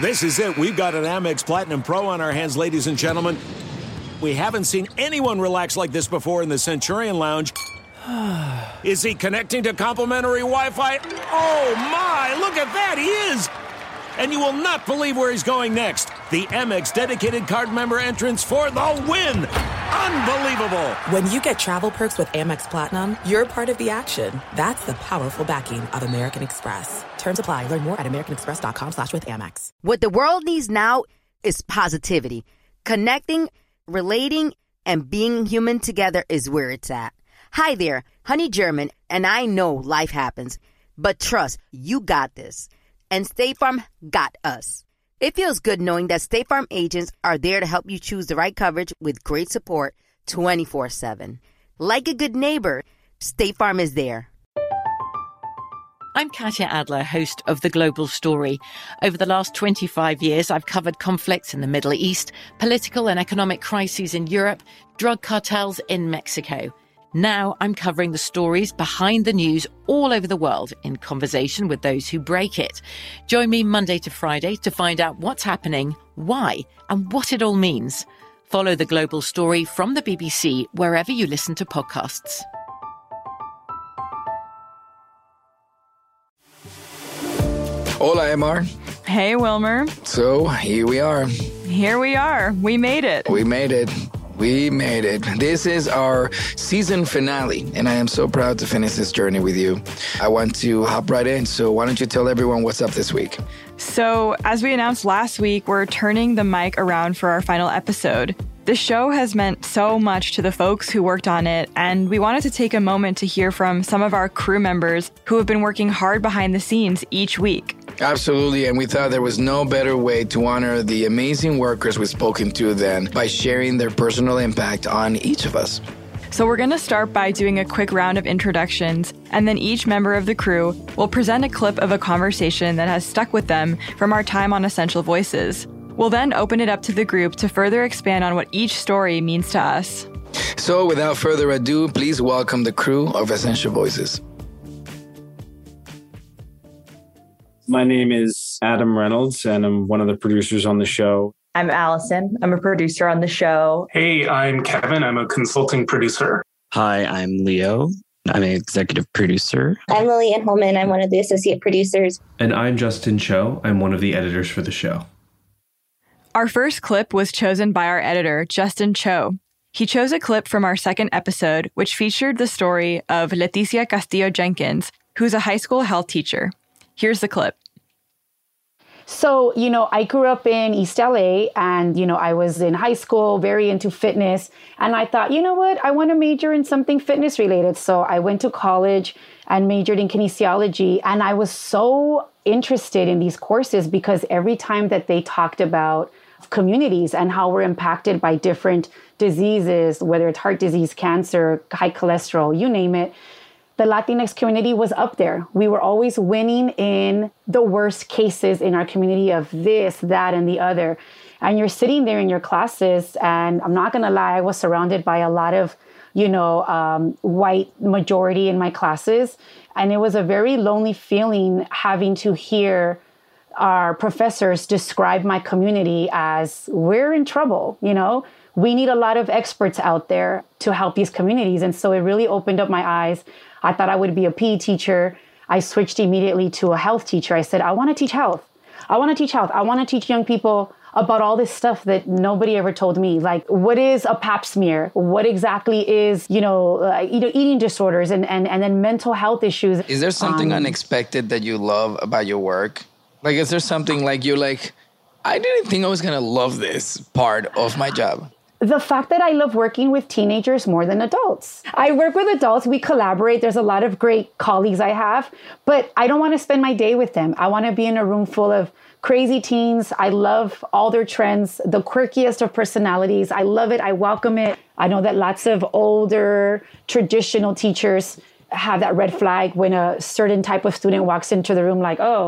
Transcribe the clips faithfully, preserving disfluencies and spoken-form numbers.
This is it. We've got an Amex Platinum Pro on our hands, ladies and gentlemen. We haven't seen anyone relax like this before in the Centurion Lounge. Is he connecting to complimentary Wi-Fi? Oh, my. Look at that. He is. And you will not believe where he's going next. The Amex dedicated card member entrance for the win. Unbelievable. When you get travel perks with Amex Platinum, you're part of the action. That's the powerful backing of American Express. Terms apply. Learn more at americanexpress.com slash with Amex. What the world needs now is positivity. Connecting, relating, and being human together is where it's at. Hi there, Honey German, and I know life happens, but trust, you got this. And State Farm got us. It feels good knowing that State Farm agents are there to help you choose the right coverage with great support twenty-four seven. Like a good neighbor, State Farm is there. I'm Katya Adler, host of The Global Story. Over the last twenty-five years, I've covered conflicts in the Middle East, political and economic crises in Europe, drug cartels in Mexico. Now I'm covering the stories behind the news all over the world in conversation with those who break it. Join me Monday to Friday to find out what's happening, why, and what it all means. Follow The Global Story from the B B C wherever you listen to podcasts. Hola, M R. Hey, Wilmer. So, here we are. Here we are. We made it. We made it. We made it. This is our season finale, and I am so proud to finish this journey with you. I want to hop right in, so why don't you tell everyone what's up this week? So, as we announced last week, we're turning the mic around for our final episode. The show has meant so much to the folks who worked on it, and we wanted to take a moment to hear from some of our crew members who have been working hard behind the scenes each week. Absolutely, and we thought there was no better way to honor the amazing workers we've spoken to than by sharing their personal impact on each of us. So we're going to start by doing a quick round of introductions, and then each member of the crew will present a clip of a conversation that has stuck with them from our time on Essential Voices. We'll then open it up to the group to further expand on what each story means to us. So without further ado, please welcome the crew of Essential Voices. My name is Adam Reynolds, and I'm one of the producers on the show. I'm Allison. I'm a producer on the show. Hey, I'm Kevin. I'm a consulting producer. Hi, I'm Leo. I'm an executive producer. I'm Lillian Holman. I'm one of the associate producers. And I'm Justin Cho. I'm one of the editors for the show. Our first clip was chosen by our editor, Justin Cho. He chose a clip from our second episode, which featured the story of Leticia Castillo Jenkins, who's a high school health teacher. Here's the clip. So, you know, I grew up in East L A and, you know, I was in high school, very into fitness. And I thought, you know what, I want to major in something fitness related. So I went to college and majored in kinesiology. And I was so interested in these courses because every time that they talked about communities and how we're impacted by different diseases, whether it's heart disease, cancer, high cholesterol, you name it, the Latinx community was up there. We were always winning in the worst cases in our community of this, that, and the other. And you're sitting there in your classes, and I'm not going to lie, I was surrounded by a lot of, you know, um, white majority in my classes. And it was a very lonely feeling having to hear our professors describe my community as we're in trouble, you know. We need a lot of experts out there to help these communities. And so it really opened up my eyes. I thought I would be a P E teacher. I switched immediately to a health teacher. I said, I want to teach health. I want to teach health. I want to teach young people about all this stuff that nobody ever told me. Like, what is a pap smear? What exactly is, you know, uh, eating disorders and, and, and then mental health issues? Is there something um, unexpected that you love about your work? Like, is there something like you're like, I didn't think I was going to love this part of my job? The fact that I love working with teenagers more than adults. I work with adults, we collaborate. There's a lot of great colleagues I have, but I don't want to spend my day with them. I want to be in a room full of crazy teens. I love all their trends, the quirkiest of personalities. I love it. I welcome it. I know that lots of older traditional teachers have that red flag when a certain type of student walks into the room like, oh,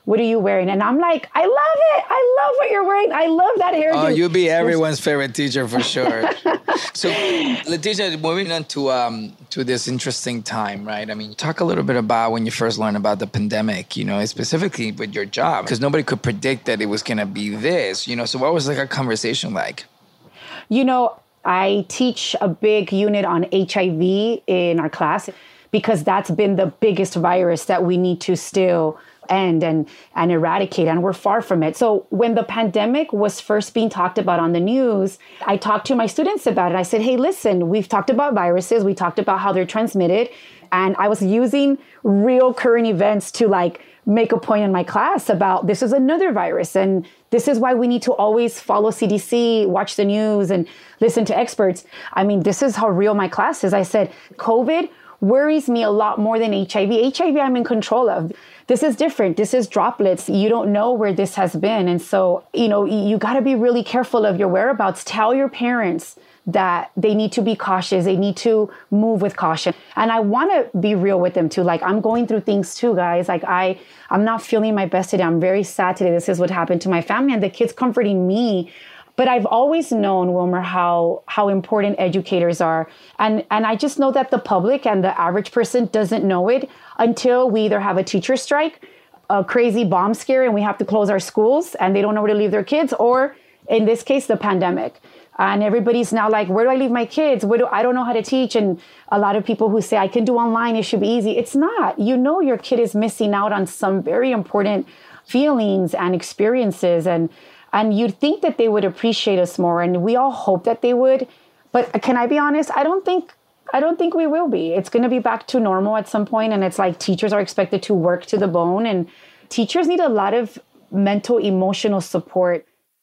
what are you wearing? And I'm like, I love it. I love what you're wearing. I love that hairdo. Oh, you'll be everyone's favorite teacher for sure. So, Leticia, moving on to um to this interesting time, right? I mean, talk a little bit about when you first learned about the pandemic, you know, specifically with your job, because nobody could predict that it was going to be this, you know. So what was like a conversation like? You know, I teach a big unit on H I V in our class because that's been the biggest virus that we need to still end and, and eradicate, and we're far from it. So when the pandemic was first being talked about on the news, I talked to my students about it. I said, hey, listen, we've talked about viruses. We talked about how they're transmitted. And I was using real current events to like make a point in my class about this is another virus. And this is why we need to always follow C D C, watch the news and listen to experts. I mean, this is how real my class is. I said, COVID worries me a lot more than H I V. H I V I'm in control of. This is different. This is droplets. You don't know where this has been. And so, you know, you got to be really careful of your whereabouts. Tell your parents that they need to be cautious. They need to move with caution. And I want to be real with them too. Like, I'm going through things too, guys. Like I, I'm not feeling my best today. I'm very sad today. This is what happened to my family, and the kids comforting me. But I've always known, Wilmer, how how important educators are. And, and I just know that the public and the average person doesn't know it until we either have a teacher strike, a crazy bomb scare, and we have to close our schools and they don't know where to leave their kids, or in this case, the pandemic. And everybody's now like, where do I leave my kids? Where do I don't know how to teach? And a lot of people who say, I can do online, it should be easy. It's not. You know your kid is missing out on some very important feelings and experiences. And And you'd think that they would appreciate us more, and we all hope that they would. But can I be honest? I don't think I don't think we will be. It's going to be back to normal at some point, and it's like teachers are expected to work to the bone, and teachers need a lot of mental, emotional support.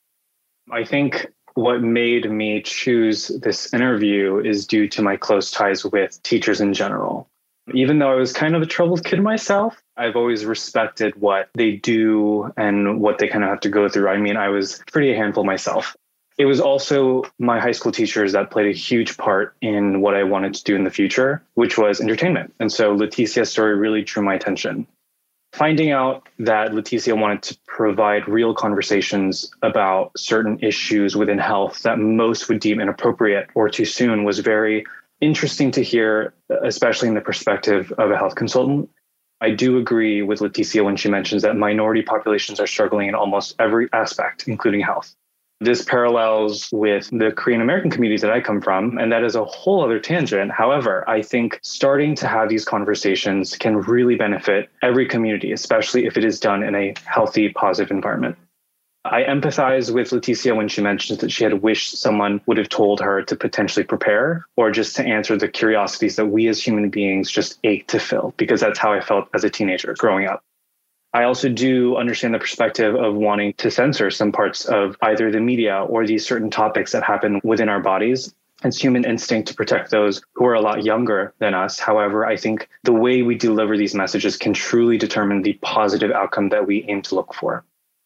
I think what made me choose this interview is due to my close ties with teachers in general. Even though I was kind of a troubled kid myself, I've always respected what they do and what they kind of have to go through. I mean, I was pretty a handful myself. It was also my high school teachers that played a huge part in what I wanted to do in the future, which was entertainment. And so Leticia's story really drew my attention. Finding out that Leticia wanted to provide real conversations about certain issues within health that most would deem inappropriate or too soon was very interesting to hear, especially in the perspective of a health consultant. I do agree with Leticia when she mentions that minority populations are struggling in almost every aspect, including health. This parallels with the Korean American communities that I come from, and that is a whole other tangent. However, I think starting to have these conversations can really benefit every community, especially if it is done in a healthy, positive environment. I empathize with Leticia when she mentions that she had wished someone would have told her to potentially prepare or just to answer the curiosities that we as human beings just ache to fill, because that's how I felt as a teenager growing up. I also do understand the perspective of wanting to censor some parts of either the media or these certain topics that happen within our bodies. It's human instinct to protect those who are a lot younger than us. However, I think the way we deliver these messages can truly determine the positive outcome that we aim to look for.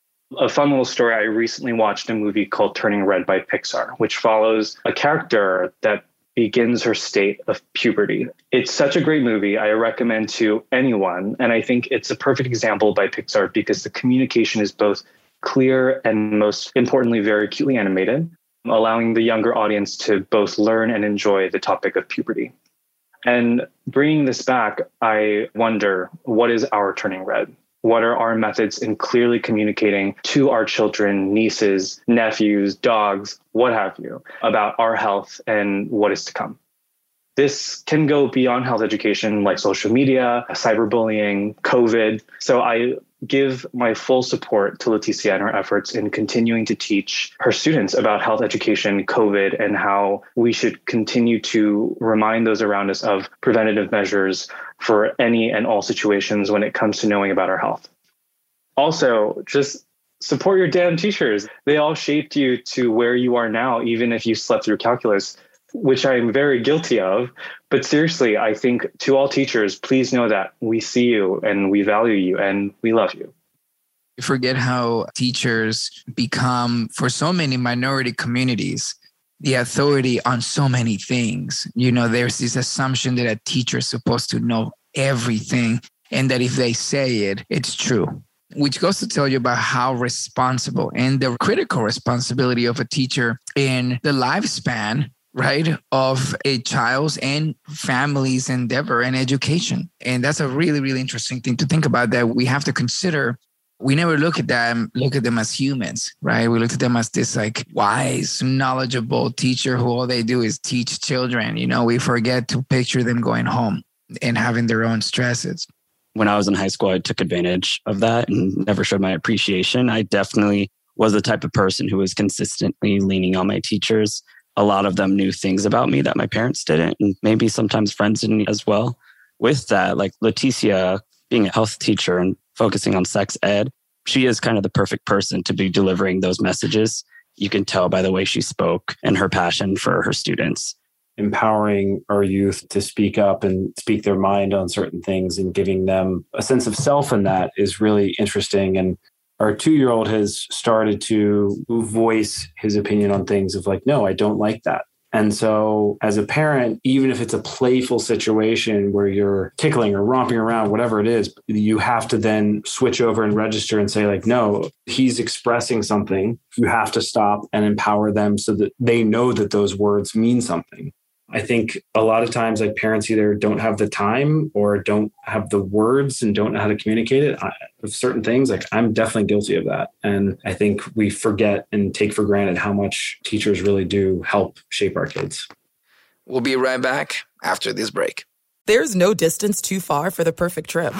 A fun little story, I recently watched a movie called Turning Red by Pixar, which follows a character that begins her state of puberty. It's such a great movie. I recommend to anyone. And I think it's a perfect example by Pixar because the communication is both clear and most importantly, very cutely animated, allowing the younger audience to both learn and enjoy the topic of puberty. And bringing this back, I wonder, what is our turning red? What are our methods in clearly communicating to our children, nieces, nephews, dogs, what have you, about our health and what is to come? This can go beyond health education like social media, cyberbullying, COVID. So I give my full support to Leticia and her efforts in continuing to teach her students about health education, COVID, and how we should continue to remind those around us of preventative measures for any and all situations when it comes to knowing about our health. Also, just support your damn teachers. They all shaped you to where you are now, even if you slept through calculus, which I am very guilty of. But seriously, I think to all teachers, please know that we see you and we value you and we love you. You forget how teachers become, for so many minority communities, the authority on so many things. You know, there's this assumption that a teacher is supposed to know everything and that if they say it, it's true. which goes to tell you about how responsible and the critical responsibility of a teacher in the lifespan, right, of a child's and family's endeavor and education. And that's a really, really interesting thing to think about, that we have to consider. We never look at them, look at them as humans, right? We look at them as this like wise, knowledgeable teacher who all they do is teach children. You know, we forget to picture them going home and having their own stresses. When I was in high school, I took advantage of that and never showed my appreciation. I definitely was the type of person who was consistently leaning on my teachers. A lot of them knew things about me that my parents didn't, and maybe sometimes friends didn't as well. With that, like Leticia being a health teacher and focusing on sex ed, she is kind of the perfect person to be delivering those messages. You can tell by the way she spoke and her passion for her students. Empowering our youth to speak up and speak their mind on certain things and giving them a sense of self in that is really interesting. And our two-year-old has started to voice his opinion on things of like, no, I don't like that. And so as a parent, even if it's a playful situation where you're tickling or romping around, whatever it is, you have to then switch over and register and say like, no, he's expressing something. You have to stop and empower them so that they know that those words mean something. I think a lot of times like parents either don't have the time or don't have the words and don't know how to communicate it. I, with certain things, like I'm definitely guilty of that. And I think we forget and take for granted how much teachers really do help shape our kids. We'll be right back after this break. There's no distance too far for the perfect trip.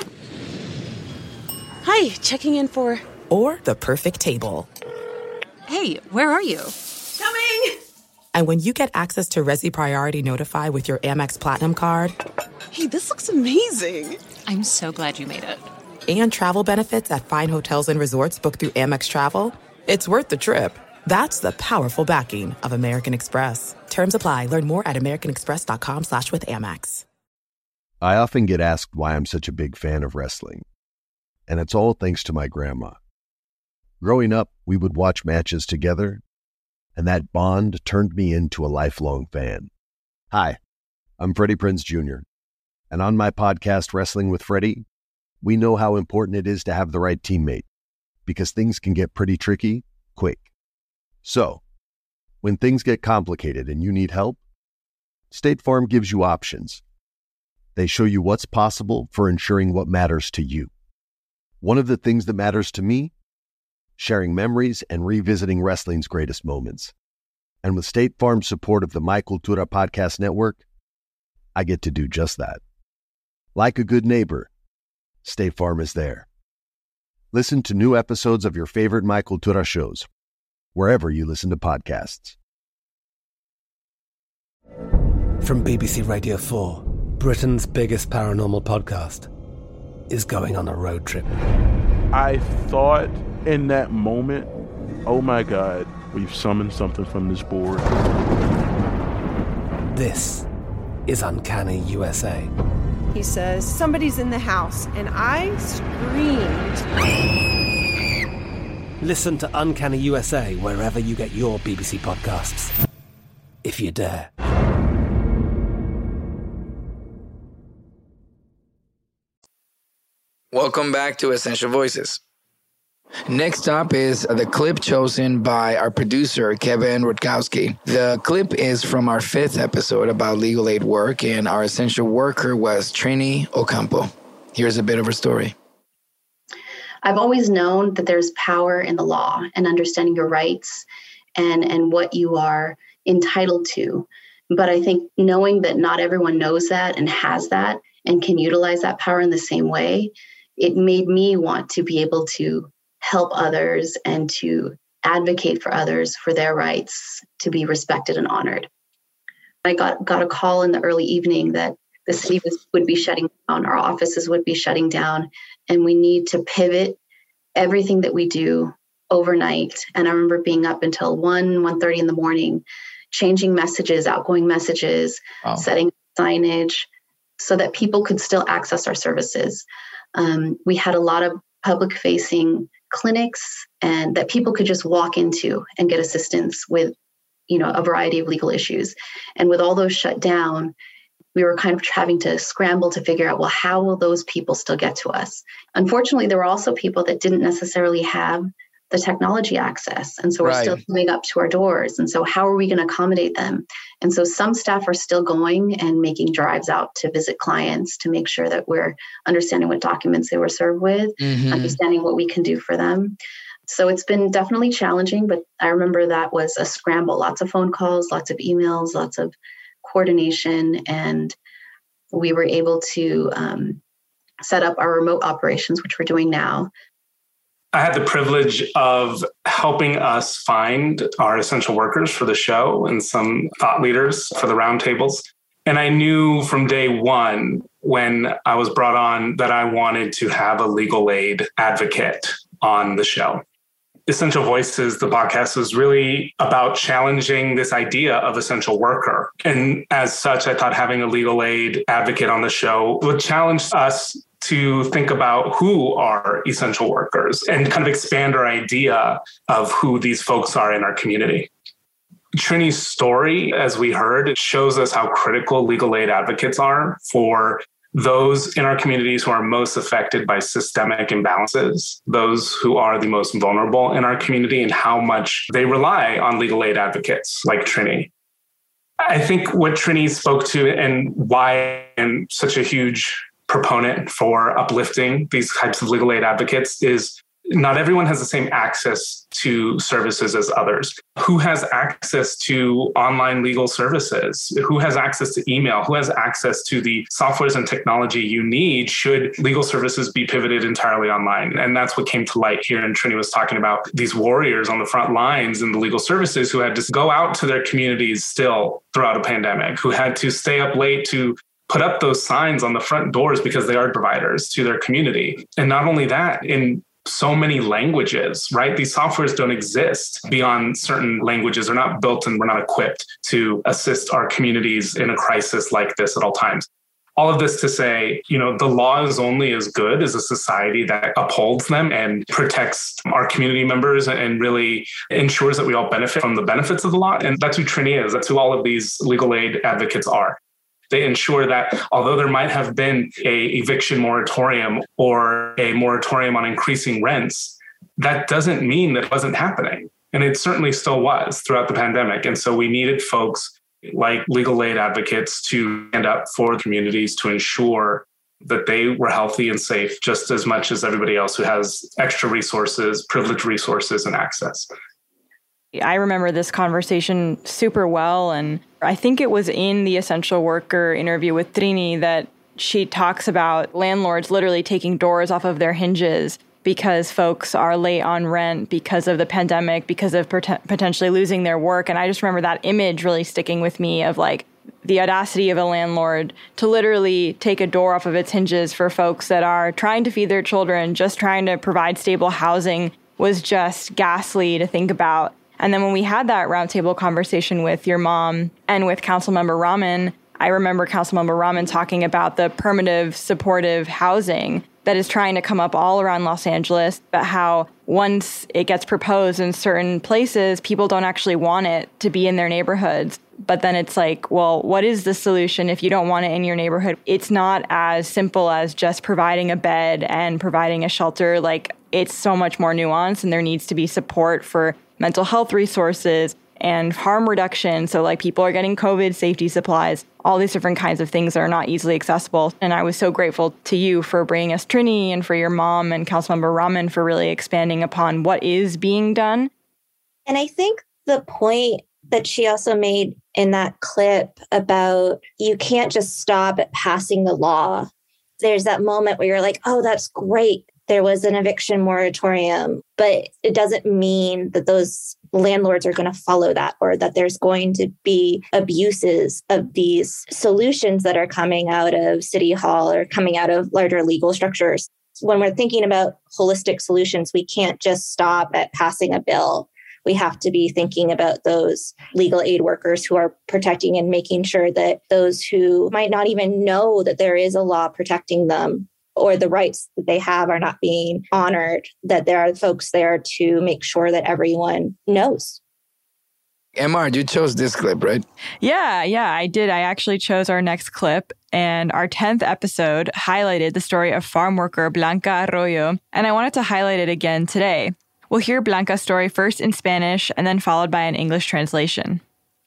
Hi, checking in for... Or the perfect table. Hey, where are you? Coming! And when you get access to Resi Priority Notify with your Amex Platinum card... Hey, this looks amazing. I'm so glad you made it. And travel benefits at fine hotels and resorts booked through Amex Travel, it's worth the trip. That's the powerful backing of American Express. Terms apply. Learn more at americanexpress.com slash with Amex. I often get asked why I'm such a big fan of wrestling. And it's all thanks to my grandma. Growing up, we would watch matches together, and that bond turned me into a lifelong fan. Hi, I'm Freddie Prinze Junior, and on my podcast, Wrestling with Freddie, we know how important it is to have the right teammate, because things can get pretty tricky quick. So, when things get complicated and you need help, State Farm gives you options. They show you what's possible for ensuring what matters to you. One of the things that matters to me, sharing memories and revisiting wrestling's greatest moments. And with State Farm's support of the My Cultura Podcast Network, I get to do just that. Like a good neighbor, State Farm is there. Listen to new episodes of your favorite My Cultura shows, wherever you listen to podcasts. From B B C Radio four, Britain's biggest paranormal podcast is going on a road trip. I thought in that moment, oh my God, we've summoned something from this board. This is Uncanny U S A. He says, somebody's in the house, and I screamed. Listen to Uncanny U S A wherever you get your B B C podcasts, if you dare. Welcome back to Essential Voices. Next up is the clip chosen by our producer, Kevin Rutkowski. The clip is from our fifth episode about legal aid work, and our essential worker was Trini Ocampo. Here's a bit of her story. I've always known that there's power in the law and understanding your rights and, and what you are entitled to. But I think knowing that not everyone knows that and has that and can utilize that power in the same way, it made me want to be able to help others and to advocate for others for their rights to be respected and honored. I got, got a call in the early evening that the city was, would be shutting down, our offices would be shutting down, and we need to pivot everything that we do overnight. And I remember being up until one, one thirty in the morning, changing messages, outgoing messages, wow. setting signage so that people could still access our services. Um, we had a lot of public-facing clinics and that people could just walk into and get assistance with, you know, a variety of legal issues. And with all those shut down, we were kind of having to scramble to figure out, well, how will those people still get to us? Unfortunately, there were also people that didn't necessarily have the technology access. And so we're Right. still coming up to our doors. And so how are we going to accommodate them? And so some staff are still going and making drives out to visit clients to make sure that we're understanding what documents they were served with, Mhm. understanding what we can do for them. So it's been definitely challenging, but I remember that was a scramble, lots of phone calls, lots of emails, lots of coordination. And we were able to um, set up our remote operations, which we're doing now. I had the privilege of helping us find our essential workers for the show and some thought leaders for the roundtables. And I knew from day one when I was brought on that I wanted to have a legal aid advocate on the show. Essential Voices, the podcast, was really about challenging this idea of essential worker. And as such, I thought having a legal aid advocate on the show would challenge us to think about who are essential workers and kind of expand our idea of who these folks are in our community. Trini's story, as we heard, it shows us how critical legal aid advocates are for those in our communities who are most affected by systemic imbalances, those who are the most vulnerable in our community, and how much they rely on legal aid advocates like Trini. I think what Trini spoke to and why I'm such a huge proponent for uplifting these types of legal aid advocates is not everyone has the same access to services as others. Who has access to online legal services? Who has access to email? Who has access to the softwares and technology you need should legal services be pivoted entirely online? And that's what came to light here. And Trini was talking about these warriors on the front lines in the legal services who had to go out to their communities still throughout a pandemic, who had to stay up late to put up those signs on the front doors because they are providers to their community. And not only that, in so many languages, right? These softwares don't exist beyond certain languages. They're not built and we're not equipped to assist our communities in a crisis like this at all times. All of this to say, you know, the law is only as good as a society that upholds them and protects our community members and really ensures that we all benefit from the benefits of the law. And that's who Trini is. That's who all of these legal aid advocates are. They ensure that although there might have been a eviction moratorium or a moratorium on increasing rents, that doesn't mean that it wasn't happening. And it certainly still was throughout the pandemic. And so we needed folks like legal aid advocates to stand up for communities to ensure that they were healthy and safe just as much as everybody else who has extra resources, privileged resources, and access. I remember this conversation super well, and I think it was in the essential worker interview with Trini that she talks about landlords literally taking doors off of their hinges because folks are late on rent because of the pandemic, because of pot- potentially losing their work. And I just remember that image really sticking with me of like the audacity of a landlord to literally take a door off of its hinges for folks that are trying to feed their children, just trying to provide stable housing was just ghastly to think about. And then when we had that roundtable conversation with your mom and with Councilmember Rahman, I remember Councilmember Rahman talking about the permittive supportive housing that is trying to come up all around Los Angeles, but how once it gets proposed in certain places, people don't actually want it to be in their neighborhoods. But then it's like, well, what is the solution if you don't want it in your neighborhood? It's not as simple as just providing a bed and providing a shelter. Like, it's so much more nuanced, and there needs to be support for mental health resources and harm reduction. So like people are getting COVID safety supplies, all these different kinds of things that are not easily accessible. And I was so grateful to you for bringing us Trini and for your mom and Councilmember Rahman for really expanding upon what is being done. And I think the point that she also made in that clip about you can't just stop at passing the law. There's that moment where you're like, oh, that's great. There was an eviction moratorium, but it doesn't mean that those landlords are going to follow that or that there's going to be abuses of these solutions that are coming out of City Hall or coming out of larger legal structures. When we're thinking about holistic solutions, we can't just stop at passing a bill. We have to be thinking about those legal aid workers who are protecting and making sure that those who might not even know that there is a law protecting them or the rights that they have are not being honored, that there are folks there to make sure that everyone knows. M R, you chose this clip, right? Yeah, yeah, I did. I actually chose our next clip, and our tenth episode highlighted the story of farm worker Blanca Arroyo, and I wanted to highlight it again today. We'll hear Blanca's story first in Spanish and then followed by an English translation.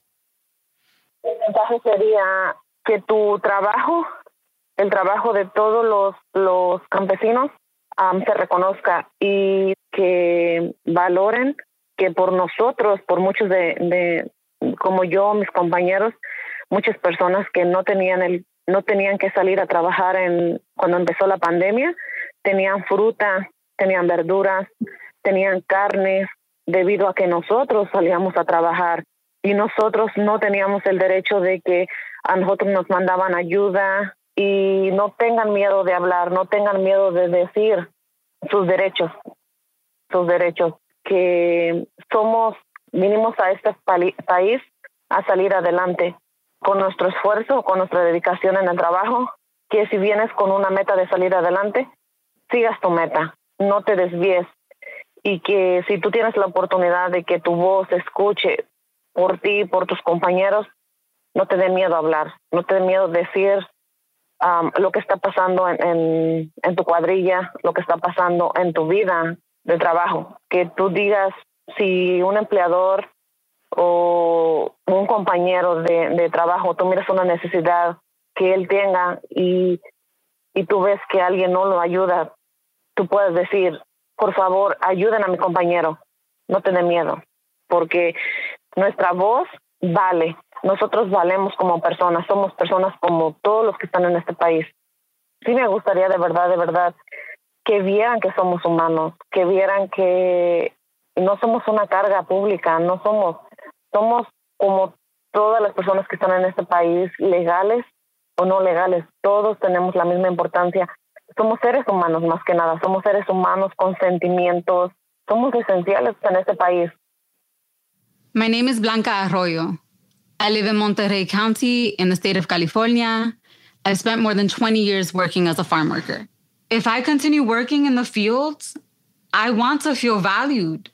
El mensaje sería que tu trabajo, el trabajo de todos los, los campesinos, um, se reconozca y que valoren que por nosotros, por muchos de, de, como yo, mis compañeros, muchas personas que no tenían el, no tenían que salir a trabajar en cuando empezó la pandemia, tenían fruta, tenían verduras, tenían carnes, debido a que nosotros salíamos a trabajar y nosotros no teníamos el derecho de que a nosotros nos mandaban ayuda. Y no tengan miedo de hablar, no tengan miedo de decir sus derechos, sus derechos, que somos, vinimos a este pali- país a salir adelante con nuestro esfuerzo, con nuestra dedicación en el trabajo, que si vienes con una meta de salir adelante, sigas tu meta, no te desvíes, y que si tú tienes la oportunidad de que tu voz se escuche por ti, por tus compañeros, no te dé miedo a hablar, no te dé miedo decir Um, lo que está pasando en, en, en tu cuadrilla, lo que está pasando en tu vida de trabajo. Que tú digas si un empleador o un compañero de, de trabajo, tú miras una necesidad que él tenga y, y tú ves que alguien no lo ayuda, tú puedes decir, por favor, ayuden a mi compañero, no te dé miedo, porque nuestra voz vale. Nosotros valemos como personas, somos personas como todos los que están en este país. Sí me gustaría de verdad, de verdad, que vieran que somos humanos, que vieran que no somos una carga pública, no somos, somos como todas las personas que están en este país, legales o no legales, todos tenemos la misma importancia. Somos seres humanos más que nada, somos seres humanos con sentimientos, somos esenciales en este país. My name is Blanca Arroyo. I live in Monterey County in the state of California. I've spent more than twenty years working as a farm worker. If I continue working in the fields, I want to feel valued.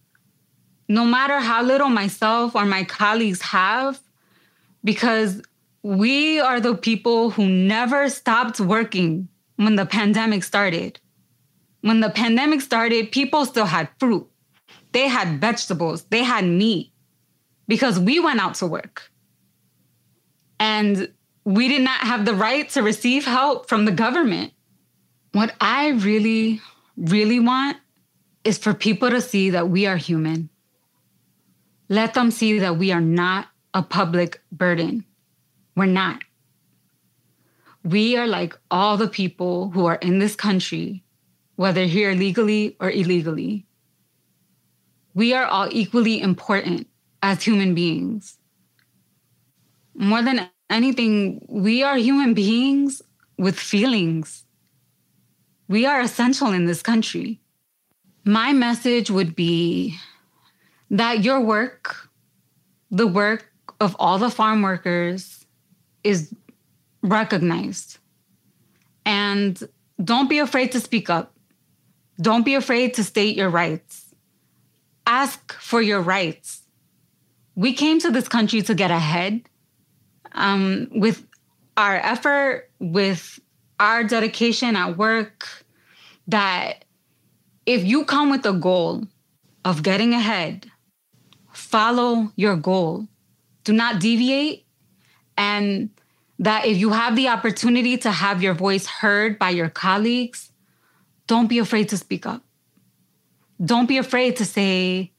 No matter how little myself or my colleagues have, because we are the people who never stopped working when the pandemic started. When the pandemic started, people still had fruit. They had vegetables. They had meat. Because we went out to work. And we did not have the right to receive help from the government. What I really, really want is for people to see that we are human. Let them see that we are not a public burden. We're not. We are like all the people who are in this country, whether here legally or illegally. We are all equally important as human beings. More than anything, we are human beings with feelings. We are essential in this country. My message would be that your work, the work of all the farm workers, is recognized. And don't be afraid to speak up. Don't be afraid to state your rights. Ask for your rights. We came to this country to get ahead. Um, with our effort, with our dedication at work, that if you come with a goal of getting ahead, follow your goal. Do not deviate. And that if you have the opportunity to have your voice heard by your colleagues, don't be afraid to speak up. Don't be afraid to say,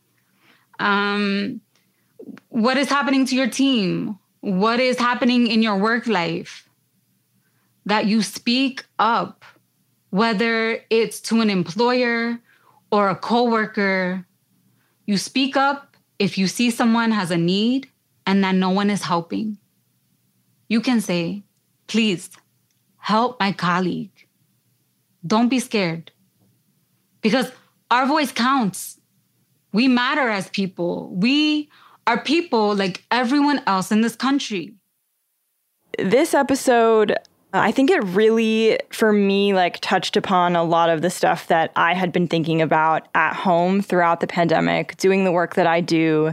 um, what is happening to your team? What is happening in your work life? That you speak up, whether it's to an employer or a coworker. You speak up if you see someone has a need and that no one is helping. You can say, please help my colleague. Don't be scared. Because our voice counts. We matter as people. We are people like everyone else in this country. This episode, I think it really, for me, like touched upon a lot of the stuff that I had been thinking about at home throughout the pandemic, doing the work that I do.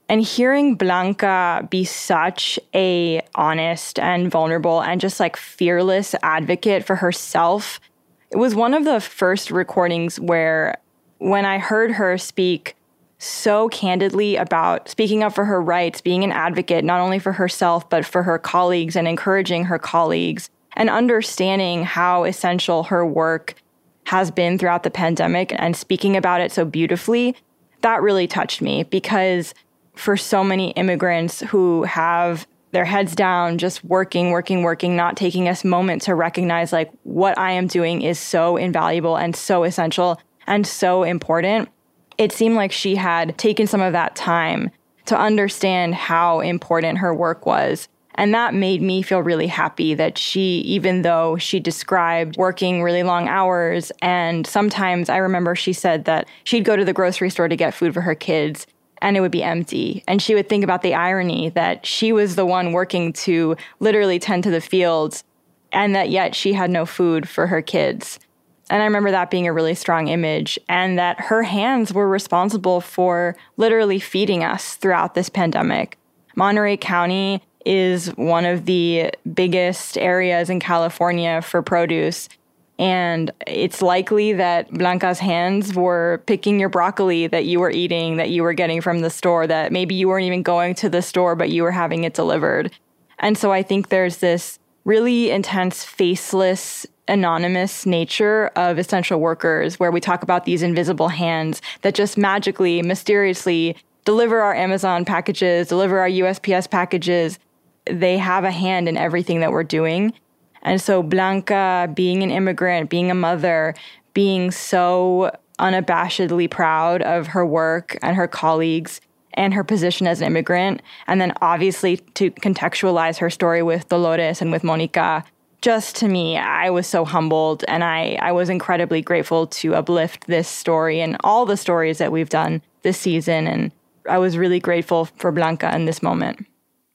And hearing Blanca be such a honest and vulnerable and just like fearless advocate for herself, it was one of the first recordings where when I heard her speak so candidly about speaking up for her rights, being an advocate, not only for herself, but for her colleagues and encouraging her colleagues and understanding how essential her work has been throughout the pandemic and speaking about it so beautifully, that really touched me because for so many immigrants who have their heads down, just working, working, working, not taking a moment to recognize like what I am doing is so invaluable and so essential and so important. It seemed like she had taken some of that time to understand how important her work was. And that made me feel really happy that she, even though she described working really long hours, and sometimes I remember she said that she'd go to the grocery store to get food for her kids and it would be empty. And she would think about the irony that she was the one working to literally tend to the fields and that yet she had no food for her kids. And I remember that being a really strong image and that her hands were responsible for literally feeding us throughout this pandemic. Monterey County is one of the biggest areas in California for produce. And it's likely that Blanca's hands were picking your broccoli that you were eating, that you were getting from the store, that maybe you weren't even going to the store, but you were having it delivered. And so I think there's this really intense, faceless, anonymous nature of essential workers where we talk about these invisible hands that just magically, mysteriously deliver our Amazon packages, deliver our U S P S packages. They have a hand in everything that we're doing. And so Blanca, being an immigrant, being a mother, being so unabashedly proud of her work and her colleagues and her position as an immigrant, and then obviously to contextualize her story with Dolores and with Monica, just to me, I was so humbled and I, I was incredibly grateful to uplift this story and all the stories that we've done this season. And I was really grateful for Blanca in this moment.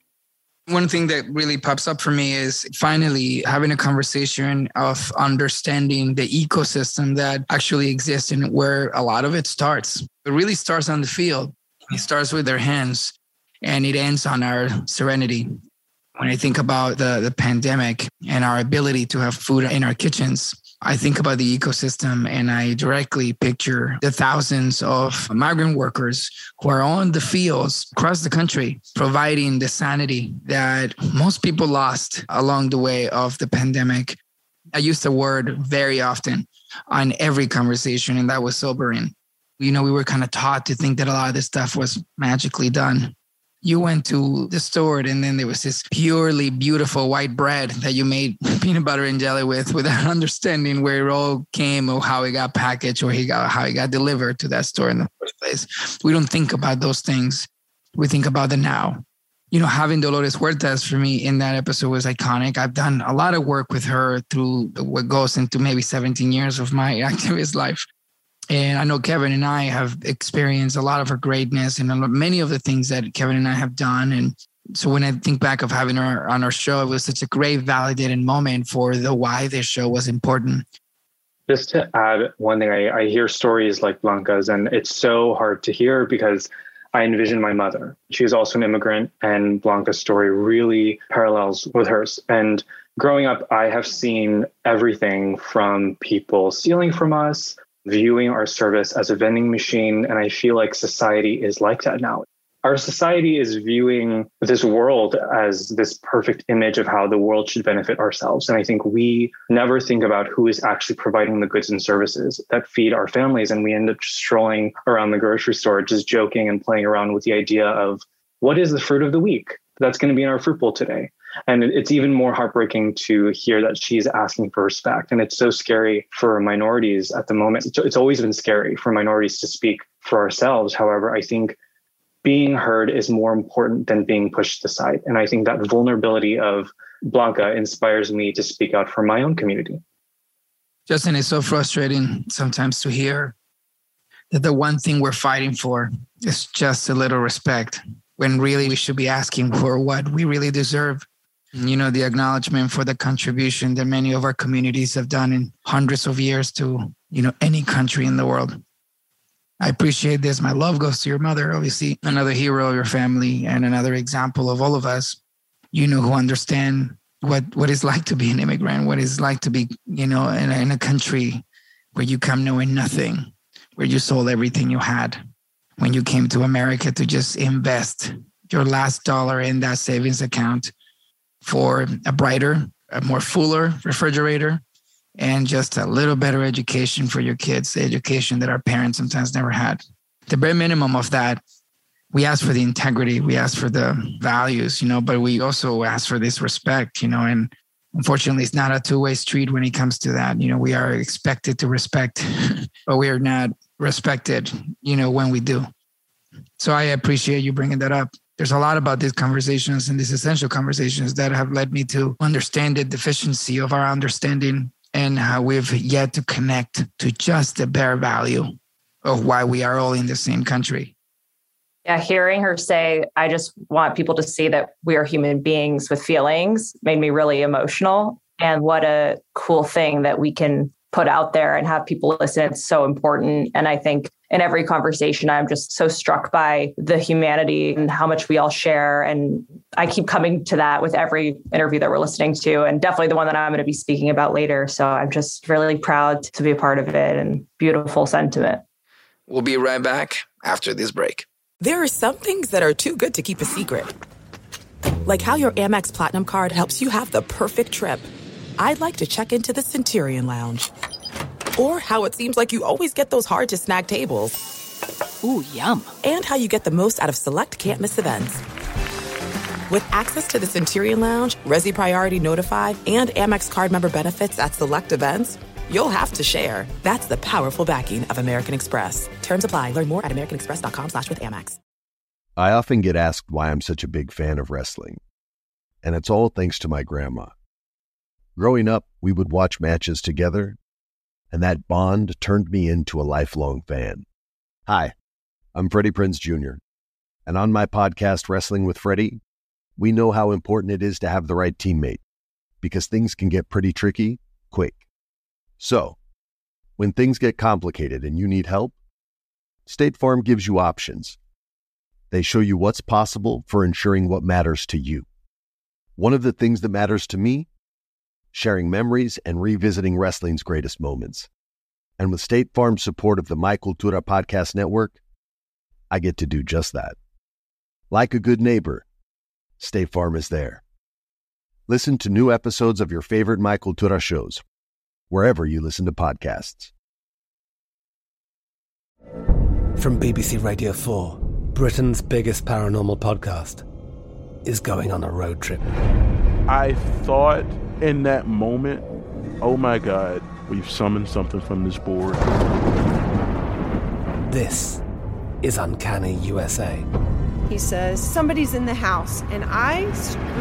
One thing that really pops up for me is finally having a conversation of understanding the ecosystem that actually exists and where a lot of it starts. It really starts on the field. It starts with their hands and it ends on our serenity. When I think about the, the pandemic and our ability to have food in our kitchens, I think about the ecosystem and I directly picture the thousands of migrant workers who are on the fields across the country, providing the sanity that most people lost along the way of the pandemic. I use the word very often on every conversation, and that was sobering. You know, we were kind of taught to think that a lot of this stuff was magically done. You went to the store and then there was this purely beautiful white bread that you made peanut butter and jelly with without understanding where it all came or how it got packaged or he got, how it got delivered to that store in the first place. We don't think about those things. We think about the now. You know, having Dolores Huertas for me in that episode was iconic. I've done a lot of work with her through what goes into maybe seventeen years of my activist life. And I know Kevin and I have experienced a lot of her greatness and many of the things that Kevin and I have done. And so when I think back of having her on our show, it was such a great validated moment for the why this show was important. Just to add one thing, I, I hear stories like Blanca's, and it's so hard to hear because I envision my mother. She is also an immigrant, and Blanca's story really parallels with hers. And growing up, I have seen everything from people stealing from us, viewing our service as a vending machine. And I feel like society is like that now. Our society is viewing this world as this perfect image of how the world should benefit ourselves. And I think we never think about who is actually providing the goods and services that feed our families. And we end up strolling around the grocery store, just joking and playing around with the idea of what is the fruit of the week that's going to be in our fruit bowl today. And it's even more heartbreaking to hear that she's asking for respect. And it's so scary for minorities at the moment. It's always been scary for minorities to speak for ourselves. However, I think being heard is more important than being pushed aside. And I think that vulnerability of Blanca inspires me to speak out for my own community. Justin, it's so frustrating sometimes to hear that the one thing we're fighting for is just a little respect, when really we should be asking for what we really deserve. You know, the acknowledgement for the contribution that many of our communities have done in hundreds of years to, you know, any country in the world. I appreciate this. My love goes to your mother, obviously, another hero of your family and another example of all of us, you know, who understand what, what it's like to be an immigrant, what it's like to be, you know, in a, in a country where you come knowing nothing, where you sold everything you had when you came to America to just invest your last dollar in that savings account for a brighter, a more fuller refrigerator, and just a little better education for your kids, the education that our parents sometimes never had. The bare minimum of that, we ask for the integrity, we ask for the values, you know, but we also ask for this respect, you know, and unfortunately, it's not a two-way street when it comes to that. You know, we are expected to respect, but we are not respected, you know, when we do. So I appreciate you bringing that up. There's a lot about these conversations and these essential conversations that have led me to understand the deficiency of our understanding and how we've yet to connect to just the bare value of why we are all in the same country. Yeah, hearing her say, I just want people to see that we are human beings with feelings made me really emotional. And what a cool thing that we can put out there and have people listen. It's so important. And I think in every conversation, I'm just so struck by the humanity and how much we all share. And I keep coming to that with every interview that we're listening to, and definitely the one that I'm going to be speaking about later. So I'm just really proud to be a part of it, and beautiful sentiment. We'll be right back after this break. There are some things that are too good to keep a secret. Like how your Amex Platinum card helps you have the perfect trip. I'd like to check into the Centurion Lounge. Or how it seems like you always get those hard-to-snag tables. Ooh, yum. And how you get the most out of select can't-miss events. With access to the Centurion Lounge, Resi Priority Notified, and Amex card member benefits at select events, you'll have to share. That's the powerful backing of American Express. Terms apply. Learn more at americanexpress.com slash with Amex. I often get asked why I'm such a big fan of wrestling. And it's all thanks to my grandma. Growing up, we would watch matches together, and that bond turned me into a lifelong fan. Hi, I'm Freddie Prinze Junior, and on my podcast, Wrestling with Freddie, we know how important it is to have the right teammate, because things can get pretty tricky quick. So, when things get complicated and you need help, State Farm gives you options. They show you what's possible for ensuring what matters to you. One of the things that matters to me, sharing memories and revisiting wrestling's greatest moments. And with State Farm's support of the My Cultura Podcast Network, I get to do just that. Like a good neighbor, State Farm is there. Listen to new episodes of your favorite My Cultura shows, wherever you listen to podcasts. From B B C Radio four, Britain's biggest paranormal podcast is going on a road trip. I thought in that moment, oh my God, we've summoned something from this board. This is Uncanny U S A. He says, somebody's in the house, and I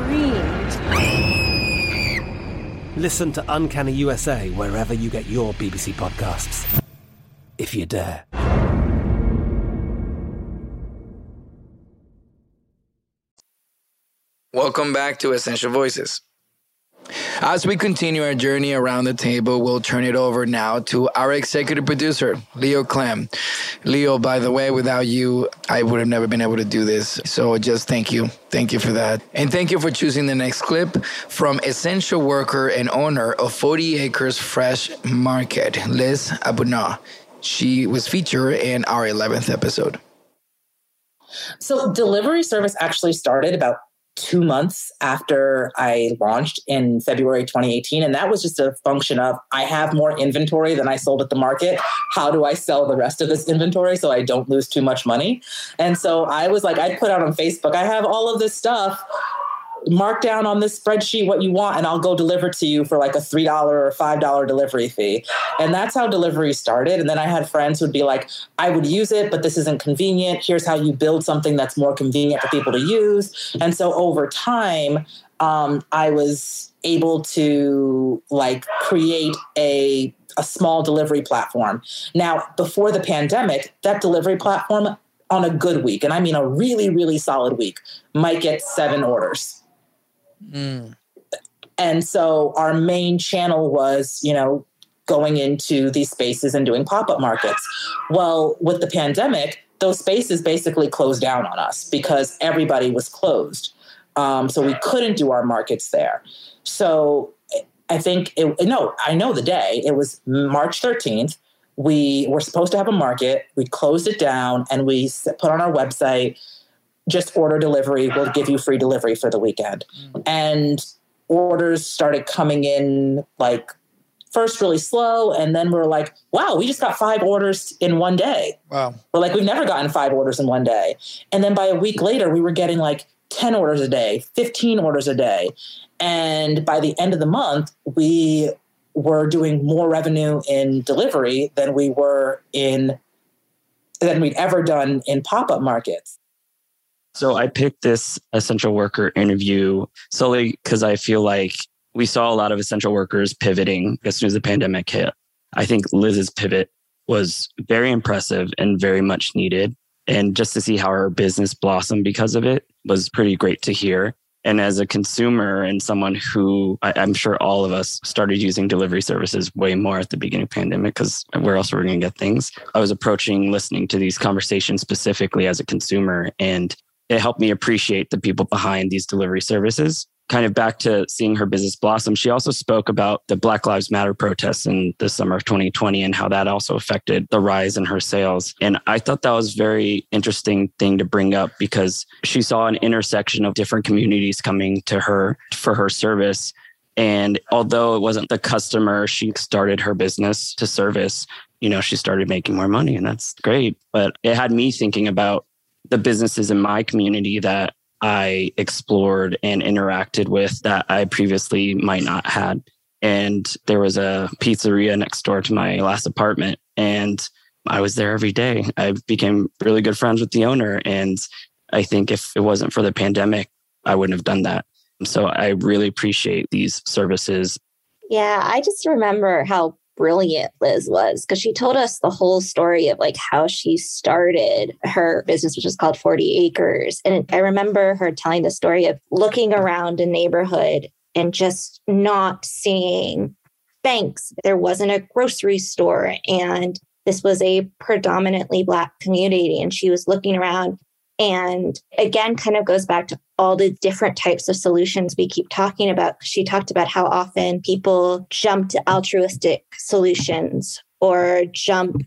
screamed. Listen to Uncanny U S A wherever you get your B B C podcasts, if you dare. Welcome back to Essential Voices. As we continue our journey around the table, we'll turn it over now to our executive producer, Leo Clem. Leo, by the way, without you, I would have never been able to do this. So just thank you. Thank you for that. And thank you for choosing the next clip from essential worker and owner of forty Acres Fresh Market, Liz Abunah. She was featured in our eleventh episode. So delivery service actually started about two months after I launched in February twenty eighteen. And that was just a function of, I have more inventory than I sold at the market. How do I sell the rest of this inventory so I don't lose too much money? And so I was like, I put out on Facebook, I have all of this stuff. Mark down on this spreadsheet what you want, and I'll go deliver to you for like a three dollars or five dollars delivery fee. And that's how delivery started. And then I had friends who'd be like, I would use it, but this isn't convenient. Here's how you build something that's more convenient for people to use. And so over time, um, I was able to like create a, a small delivery platform. Now, before the pandemic, that delivery platform on a good week, and I mean a really, really solid week, might get seven orders. Mm. And so our main channel was, you know, going into these spaces and doing pop-up markets. Well, with the pandemic, those spaces basically closed down on us because everybody was closed. Um, so we couldn't do our markets there. So I think, it, no, I know the day. It was March thirteenth. We were supposed to have a market. We closed it down and we put on our website, just order delivery. We'll give you free delivery for the weekend. Mm. And orders started coming in like first really slow. And then we're like, wow, we just got five orders in one day. Wow. We're like, we've never gotten five orders in one day. And then by a week later, we were getting like ten orders a day, fifteen orders a day. And by the end of the month, we were doing more revenue in delivery than we were in, than we'd ever done in pop-up markets. So I picked this essential worker interview solely because I feel like we saw a lot of essential workers pivoting as soon as the pandemic hit. I think Liz's pivot was very impressive and very much needed. And just to see how her business blossomed because of it was pretty great to hear. And as a consumer and someone who I, I'm sure all of us started using delivery services way more at the beginning of the pandemic because where else were we going to get things? I was approaching listening to these conversations specifically as a consumer, and it helped me appreciate the people behind these delivery services. Kind of back to seeing her business blossom, she also spoke about the Black Lives Matter protests in the summer of twenty twenty and how that also affected the rise in her sales. And I thought that was a very interesting thing to bring up because she saw an intersection of different communities coming to her for her service. And although it wasn't the customer she started her business to service, you know, she started making more money, and that's great. But it had me thinking about the businesses in my community that I explored and interacted with that I previously might not had. And there was a pizzeria next door to my last apartment, and I was there every day. I became really good friends with the owner. And I think if it wasn't for the pandemic, I wouldn't have done that. So I really appreciate these services. Yeah, I just remember how brilliant Liz was because she told us the whole story of like how she started her business, which is called forty acres. And I remember her telling the story of looking around a neighborhood and just not seeing banks. There wasn't a grocery store, and this was a predominantly Black community. And she was looking around, and again, kind of goes back to all the different types of solutions we keep talking about. She talked about how often people jump to altruistic solutions or jump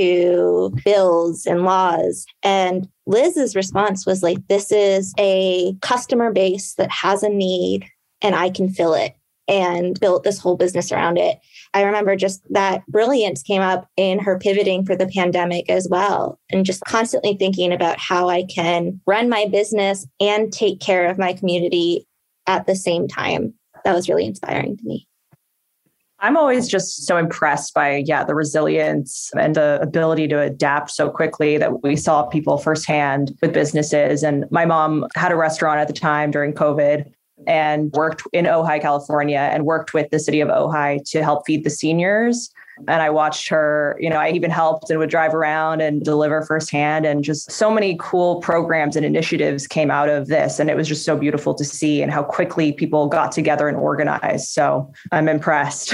to bills and laws. And Liz's response was like, this is a customer base that has a need and I can fill it, and built this whole business around it. I remember just that brilliance came up in her pivoting for the pandemic as well. And just constantly thinking about how I can run my business and take care of my community at the same time. That was really inspiring to me. I'm always just so impressed by, yeah, the resilience and the ability to adapt so quickly that we saw people firsthand with businesses. And my mom had a restaurant at the time during COVID and worked in Ojai, California, and worked with the city of Ojai to help feed the seniors. And I watched her, you know, I even helped and would drive around and deliver firsthand. And just so many cool programs and initiatives came out of this. And it was just so beautiful to see and how quickly people got together and organized. So I'm impressed.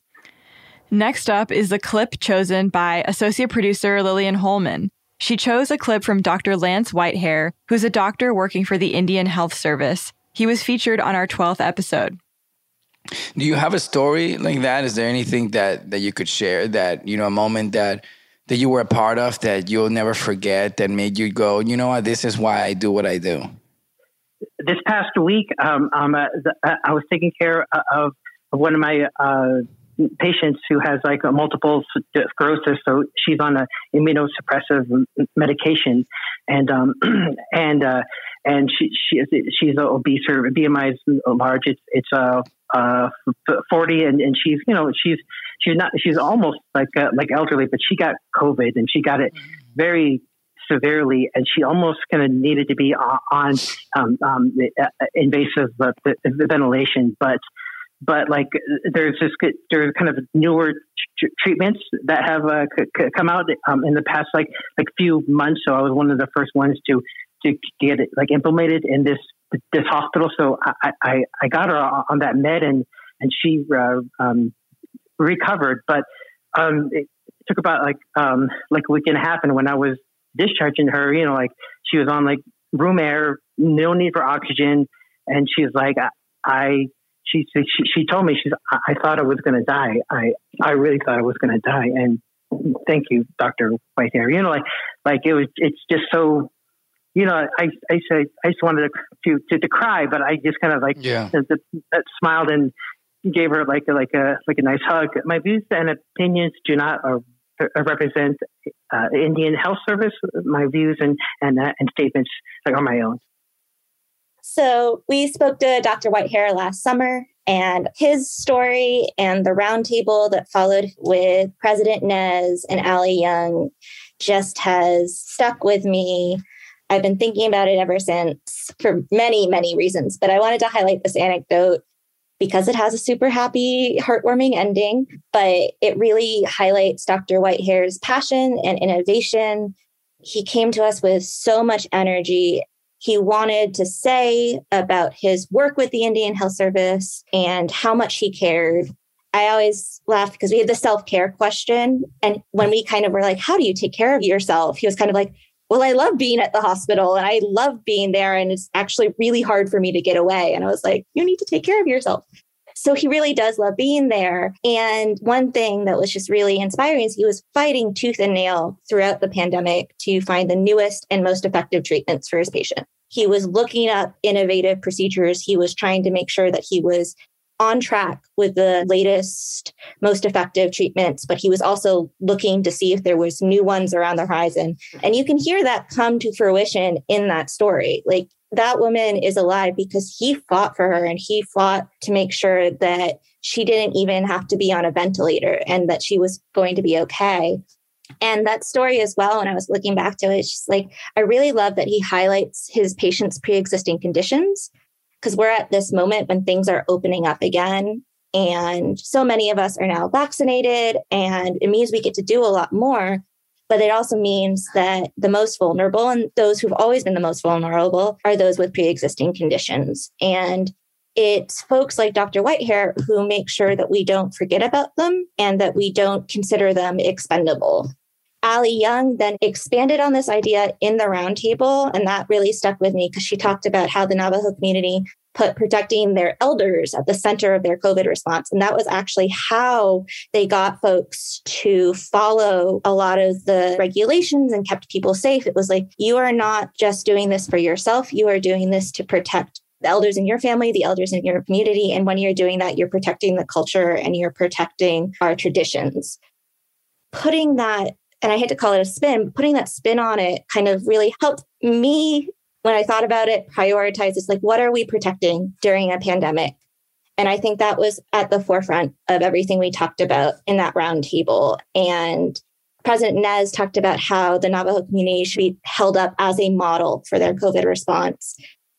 Next up is the clip chosen by associate producer Lillian Holman. She chose a clip from Doctor Lance Whitehair, who's a doctor working for the Indian Health Service. He was featured on our twelfth episode. Do you have a story like that? Is there anything that, that you could share that, you know, a moment that that you were a part of that you'll never forget that made you go, you know what, this is why I do what I do? This past week, um, um, uh, I was taking care of, of one of my uh, patients who has like a multiple sclerosis. So she's on a immunosuppressive medication, and um, and uh, and she she she's obese. Her B M I is large. It's it's uh, uh forty, and, and she's you know she's she's not she's almost like uh, like elderly, but she got COVID and she got it very severely, and she almost kind of needed to be on um, um, invasive uh, ventilation, but. But like, there's just there's kind of newer tr- treatments that have uh, c- c- come out um, in the past like like few months. So I was one of the first ones to to get it like implemented in this this hospital. So I I, I got her on that med, and and she uh, um, recovered. But um, it took about like um, like a week and a half. And when I was discharging her, you know, like she was on like room air, no need for oxygen. And she's like, I, I she, she, she told me, she's, I, I thought I was going to die. I, I really thought I was going to die. And thank you, Doctor Whitehair. You know, like, like it was, it's just so, you know, I, I said, I just wanted to, to, to, to cry, but I just kind of like yeah. the, the, smiled and gave her like a, like a, like a nice hug. My views and opinions do not uh, represent uh, Indian Health Service. My views and, and, uh, and statements are my own. So we spoke to Doctor Whitehair last summer, and his story and the roundtable that followed with President Nez and Ali Young just has stuck with me. I've been thinking about it ever since for many, many reasons, but I wanted to highlight this anecdote because it has a super happy, heartwarming ending, but it really highlights Doctor Whitehair's passion and innovation. He came to us with so much energy. He wanted to say about his work with the Indian Health Service and how much he cared. I always laugh because we had the self-care question. And when we kind of were like, how do you take care of yourself? He was kind of like, well, I love being at the hospital and I love being there. And it's actually really hard for me to get away. And I was like, you need to take care of yourself. So he really does love being there. And one thing that was just really inspiring is he was fighting tooth and nail throughout the pandemic to find the newest and most effective treatments for his patient. He was looking up innovative procedures. He was trying to make sure that he was on track with the latest, most effective treatments, but he was also looking to see if there was new ones around the horizon. And you can hear that come to fruition in that story. Like, that woman is alive because he fought for her and he fought to make sure that she didn't even have to be on a ventilator and that she was going to be okay. And that story as well, when I was looking back to it, it's just like, I really love that he highlights his patients' pre-existing conditions, because we're at this moment when things are opening up again. And so many of us are now vaccinated, and it means we get to do a lot more. But it also means that the most vulnerable, and those who've always been the most vulnerable, are those with pre-existing conditions. And it's folks like Doctor Whitehair who make sure that we don't forget about them and that we don't consider them expendable. Ali Young then expanded on this idea in the roundtable, and that really stuck with me because she talked about how the Navajo community put protecting their elders at the center of their COVID response. And that was actually how they got folks to follow a lot of the regulations and kept people safe. It was like, you are not just doing this for yourself. You are doing this to protect the elders in your family, the elders in your community. And when you're doing that, you're protecting the culture and you're protecting our traditions. Putting that, and I hate to call it a spin, but putting that spin on it kind of really helped me, when I thought about it, prioritize. It's like, what are we protecting during a pandemic? And I think that was at the forefront of everything we talked about in that roundtable. And President Nez talked about how the Navajo community should be held up as a model for their COVID response.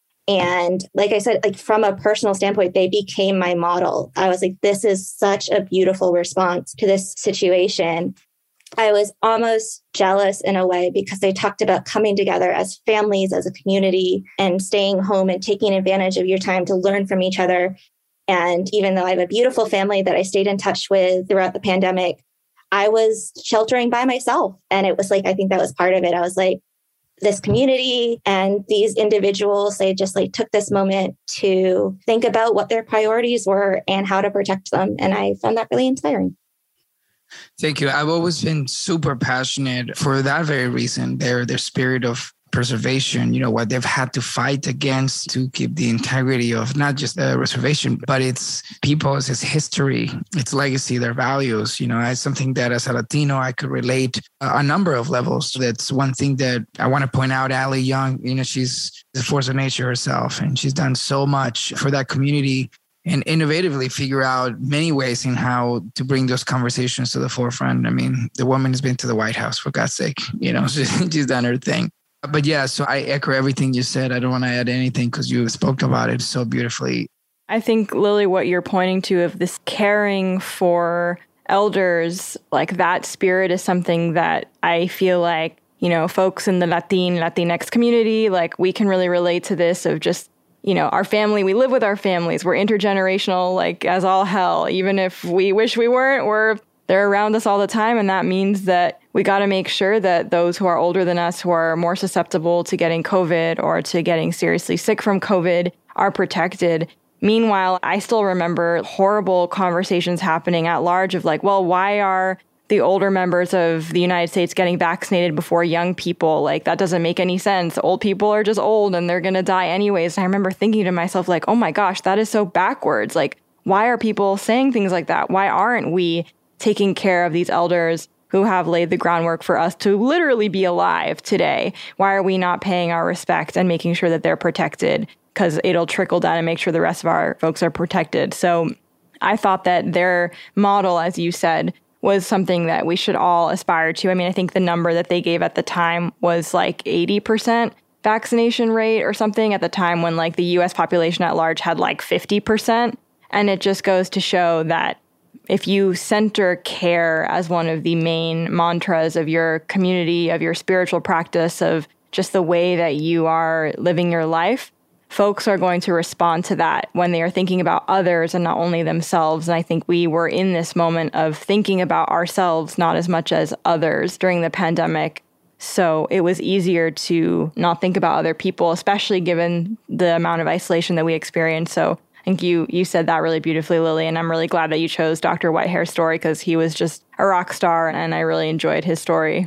And like I said, like from a personal standpoint, they became my model. I was like, this is such a beautiful response to this situation. I was almost jealous in a way because they talked about coming together as families, as a community, and staying home and taking advantage of your time to learn from each other. And even though I have a beautiful family that I stayed in touch with throughout the pandemic, I was sheltering by myself. And it was like, I think that was part of it. I was like, this community and these individuals, they just like took this moment to think about what their priorities were and how to protect them. And I found that really inspiring. Thank you. I've always been super passionate for that very reason. Their their spirit of preservation, you know, what they've had to fight against to keep the integrity of not just the reservation, but its people, its history, its legacy, their values. You know, it's something that as a Latino, I could relate a, a number of levels. That's one thing that I want to point out. Ali Young, you know, she's a force of nature herself, and she's done so much for that community and innovatively figure out many ways in how to bring those conversations to the forefront. I mean, the woman has been to the White House, for God's sake, you know, she's done her thing. But yeah, so I echo everything you said. I don't want to add anything because you spoke about it so beautifully. I think, Lily, what you're pointing to of this caring for elders, like that spirit is something that I feel like, you know, folks in the Latin, Latinx community, like we can really relate to this of just you know, our family, we live with our families. We're intergenerational, like as all hell. Even if we wish we weren't, we're they're around us all the time. And that means that we got to make sure that those who are older than us, who are more susceptible to getting COVID or to getting seriously sick from COVID, are protected. Meanwhile, I still remember horrible conversations happening at large of like, well, why are the older members of the United States getting vaccinated before young people? Like, that doesn't make any sense. Old people are just old and they're going to die anyways. And I remember thinking to myself, like, oh my gosh, that is so backwards. Like, why are people saying things like that? Why aren't we taking care of these elders who have laid the groundwork for us to literally be alive today? Why are we not paying our respect and making sure that they're protected? Because it'll trickle down and make sure the rest of our folks are protected. So I thought that their model, as you said, was something that we should all aspire to. I mean, I think the number that they gave at the time was like eighty percent vaccination rate or something at the time when like the U S population at large had like fifty percent. And it just goes to show that if you center care as one of the main mantras of your community, of your spiritual practice, of just the way that you are living your life, folks are going to respond to that when they are thinking about others and not only themselves. And I think we were in this moment of thinking about ourselves, not as much as others during the pandemic. So it was easier to not think about other people, especially given the amount of isolation that we experienced. So I think you you said that really beautifully, Lily, and I'm really glad that you chose Doctor Whitehair's story because he was just a rock star and I really enjoyed his story.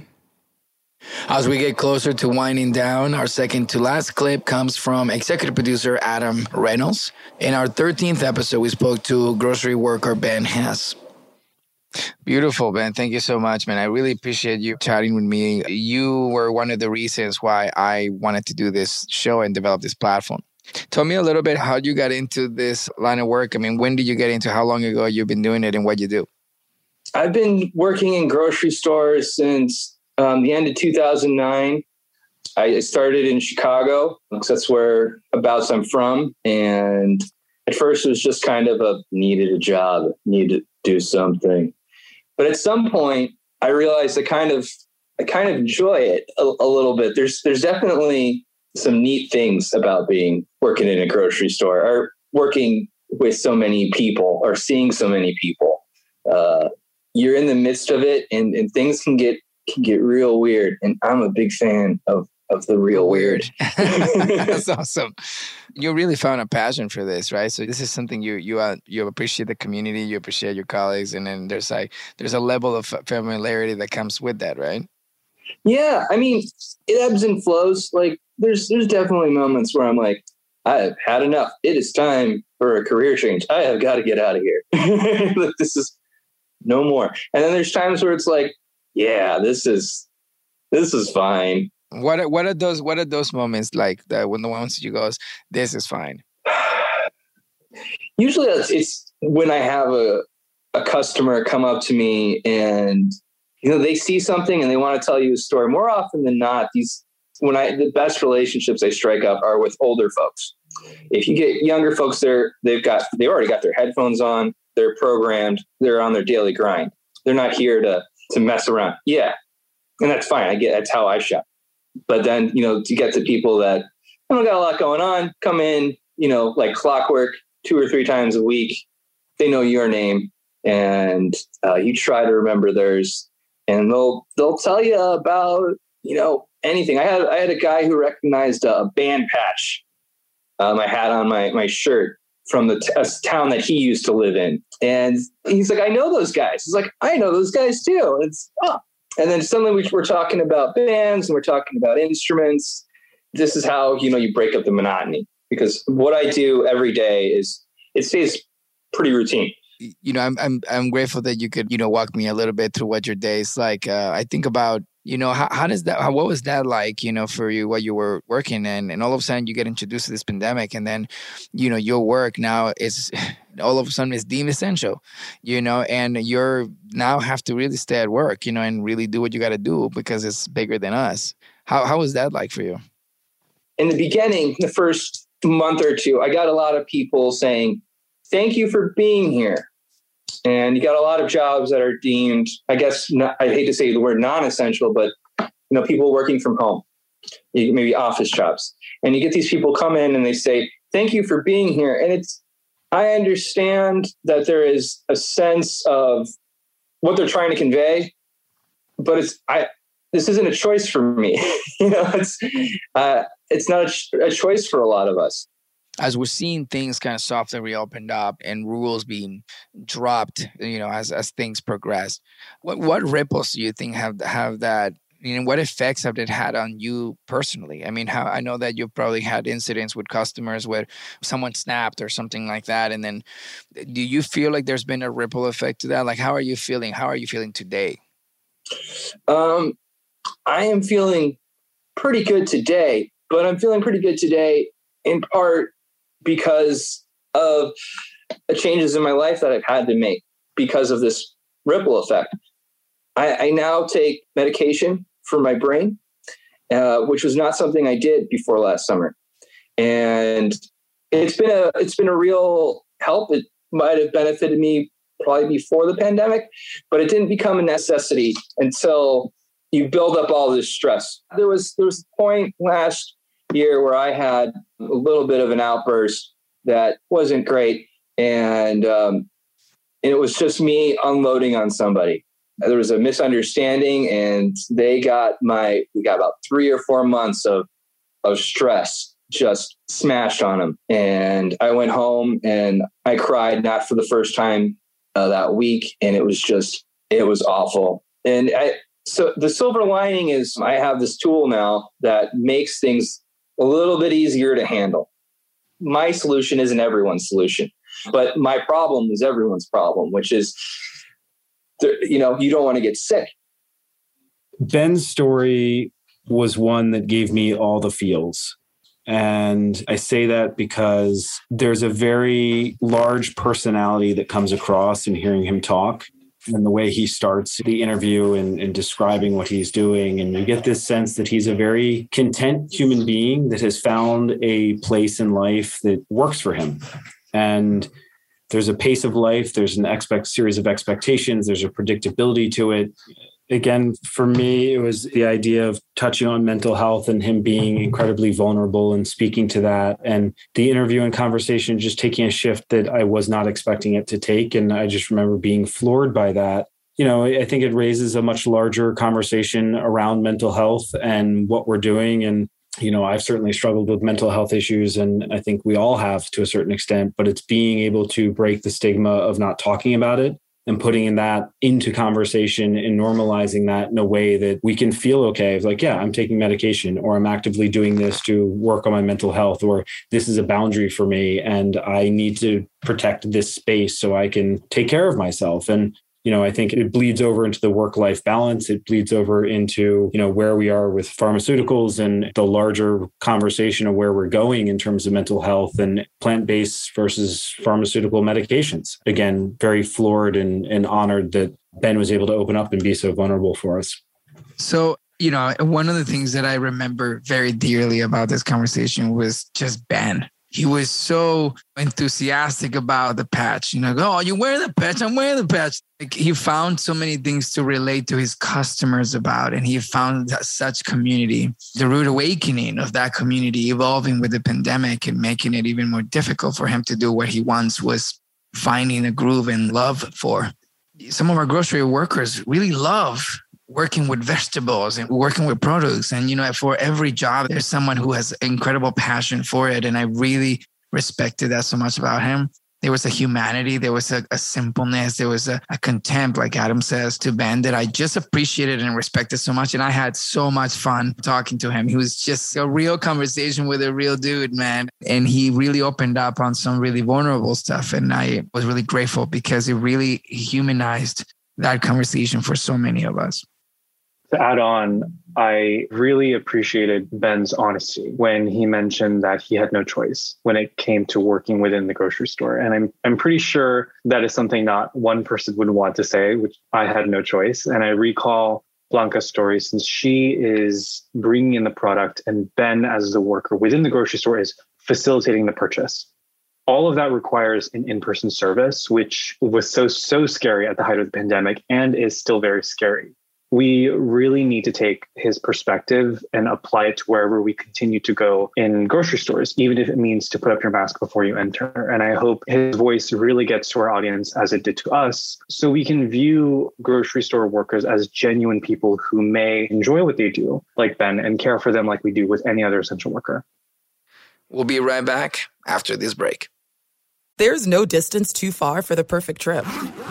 As we get closer to winding down, our second to last clip comes from executive producer Adam Reynolds. In our thirteenth episode, we spoke to grocery worker Ben Hess. Beautiful, Ben. Thank you so much, man. I really appreciate you chatting with me. You were one of the reasons why I wanted to do this show and develop this platform. Tell me a little bit how you got into this line of work. I mean, when did you get into, how long ago you've been doing it and what you do? I've been working in grocery stores since Um, the end of two thousand nine. I started in Chicago because that's where abouts I'm from. And at first it was just kind of a needed a job, needed to do something. But at some point I realized I kind of, I kind of enjoy it a, a little bit. There's, there's definitely some neat things about being working in a grocery store or working with so many people or seeing so many people. Uh, you're in the midst of it and, and things can get, can get real weird. And I'm a big fan of, of the real weird. That's awesome. You really found a passion for this, right? So this is something you, you, uh, you appreciate the community, you appreciate your colleagues. And then there's like, there's a level of familiarity that comes with that, right? Yeah. I mean, it ebbs and flows. Like there's, there's definitely moments where I'm like, I have had enough. It is time for a career change. I have got to get out of here. Like, this is no more. And then there's times where it's like, yeah, this is this is fine. What are, what are those what are those moments like that when the ones you goes, this is fine? Usually it's, it's when I have a a customer come up to me and you know they see something and they want to tell you a story. More often than not, these when I the best relationships I strike up are with older folks. If you get younger folks, they're they've got they already got their headphones on, they're programmed, they're on their daily grind. They're not here to to mess around. Yeah. And that's fine. I get, that's how I shop. But then, you know, to get to people that don't got a lot going on, come in, you know, like clockwork two or three times a week. They know your name and uh, you try to remember theirs and they'll, they'll tell you about, you know, anything. I had, I had a guy who recognized a band patch um, I had on my, my shirt from the t- a town that he used to live in. And he's like, I know those guys. He's like, I know those guys too. It's, oh. And then suddenly we, we're talking about bands and we're talking about instruments. This is how, you know, you break up the monotony because what I do every day is, it stays pretty routine. You know, I'm, I'm, I'm grateful that you could, you know, walk me a little bit through what your day is like. Uh, I think about, you know, how, how does that, how, what was that like, you know, for you, what you were working in, and all of a sudden you get introduced to this pandemic and then, you know, your work now is all of a sudden is deemed essential, you know, and you're now have to really stay at work, you know, and really do what you got to do because it's bigger than us. How, how was that like for you? In the beginning, the first month or two, I got a lot of people saying, thank you for being here. And you got a lot of jobs that are deemed, I guess, not, I hate to say the word non-essential, but, you know, people working from home, maybe office jobs. And you get these people come in and they say, thank you for being here. And it's, I understand that there is a sense of what they're trying to convey, but it's, I, this isn't a choice for me. you know, it's, uh, it's not a, a choice for a lot of us. As we're seeing things kind of softly reopened up and rules being dropped, you know, as, as things progress, what, what ripples do you think have, have that, you know, what effects have it had on you personally? I mean, how, I know that you've probably had incidents with customers where someone snapped or something like that. And then do you feel like there's been a ripple effect to that? Like, how are you feeling? How are you feeling today? Um, I am feeling pretty good today, but I'm feeling pretty good today in part because of the changes in my life that I've had to make because of this ripple effect. I, I now take medication for my brain, uh, which was not something I did before last summer. And it's been a, it's been a real help. It might have benefited me probably before the pandemic, but it didn't become a necessity until you build up all this stress. There was, there was a point last year where I had a little bit of an outburst that wasn't great. And, um, and it was just me unloading on somebody. There was a misunderstanding and they got my, we got about three or four months of, of stress just smashed on them. And I went home and I cried, not for the first time uh, that week. And it was just, it was awful. And I, so the silver lining is I have this tool now that makes things a little bit easier to handle. My solution isn't everyone's solution, but my problem is everyone's problem, which is, you know, you don't want to get sick. Ben's story was one that gave me all the feels. And I say that because there's a very large personality that comes across in hearing him talk and the way he starts the interview and, and describing what he's doing. And you get this sense that he's a very content human being that has found a place in life that works for him. And there's a pace of life. There's an expect series of expectations. There's a predictability to it. Again, for me, it was the idea of touching on mental health and him being incredibly vulnerable and speaking to that. And the interview and conversation just taking a shift that I was not expecting it to take. And I just remember being floored by that. You know, I think it raises a much larger conversation around mental health and what we're doing. And you know, I've certainly struggled with mental health issues, and I think we all have to a certain extent, but it's being able to break the stigma of not talking about it and putting that into conversation and normalizing that in a way that we can feel okay. It's like, yeah, I'm taking medication, or I'm actively doing this to work on my mental health, or this is a boundary for me and I need to protect this space so I can take care of myself. And you know, I think it bleeds over into the work-life balance. It bleeds over into, you know, where we are with pharmaceuticals and the larger conversation of where we're going in terms of mental health and plant-based versus pharmaceutical medications. Again, very floored and, and honored that Ben was able to open up and be so vulnerable for us. So, you know, one of the things that I remember very dearly about this conversation was just Ben. He was so enthusiastic about the patch. You know, oh, you wear the patch, I'm wearing the patch. Like, he found so many things to relate to his customers about, and he found such community. The rude awakening of that community evolving with the pandemic and making it even more difficult for him to do what he once was finding a groove and love for. Some of our grocery workers really love working with vegetables and working with products. And, you know, for every job, there's someone who has incredible passion for it. And I really respected that so much about him. There was a humanity, there was a, a simpleness, there was a, a contempt, like Adam says, to Ben that I just appreciated and respected so much. And I had so much fun talking to him. He was just a real conversation with a real dude, man. And he really opened up on some really vulnerable stuff. And I was really grateful because it really humanized that conversation for so many of us. To add on, I really appreciated Ben's honesty when he mentioned that he had no choice when it came to working within the grocery store. And I'm I'm pretty sure that is something not one person would want to say, which I had no choice. And I recall Blanca's story since she is bringing in the product and Ben, as the worker within the grocery store, is facilitating the purchase. All of that requires an in-person service, which was so, so scary at the height of the pandemic and is still very scary. we really need to take his perspective and apply it to wherever we continue to go in grocery stores, even if it means to put up your mask before you enter. And I hope his voice really gets to our audience as it did to us, so we can view grocery store workers as genuine people who may enjoy what they do, like Ben, and care for them like we do with any other essential worker. We'll be right back after this break. There's no distance too far for the perfect trip.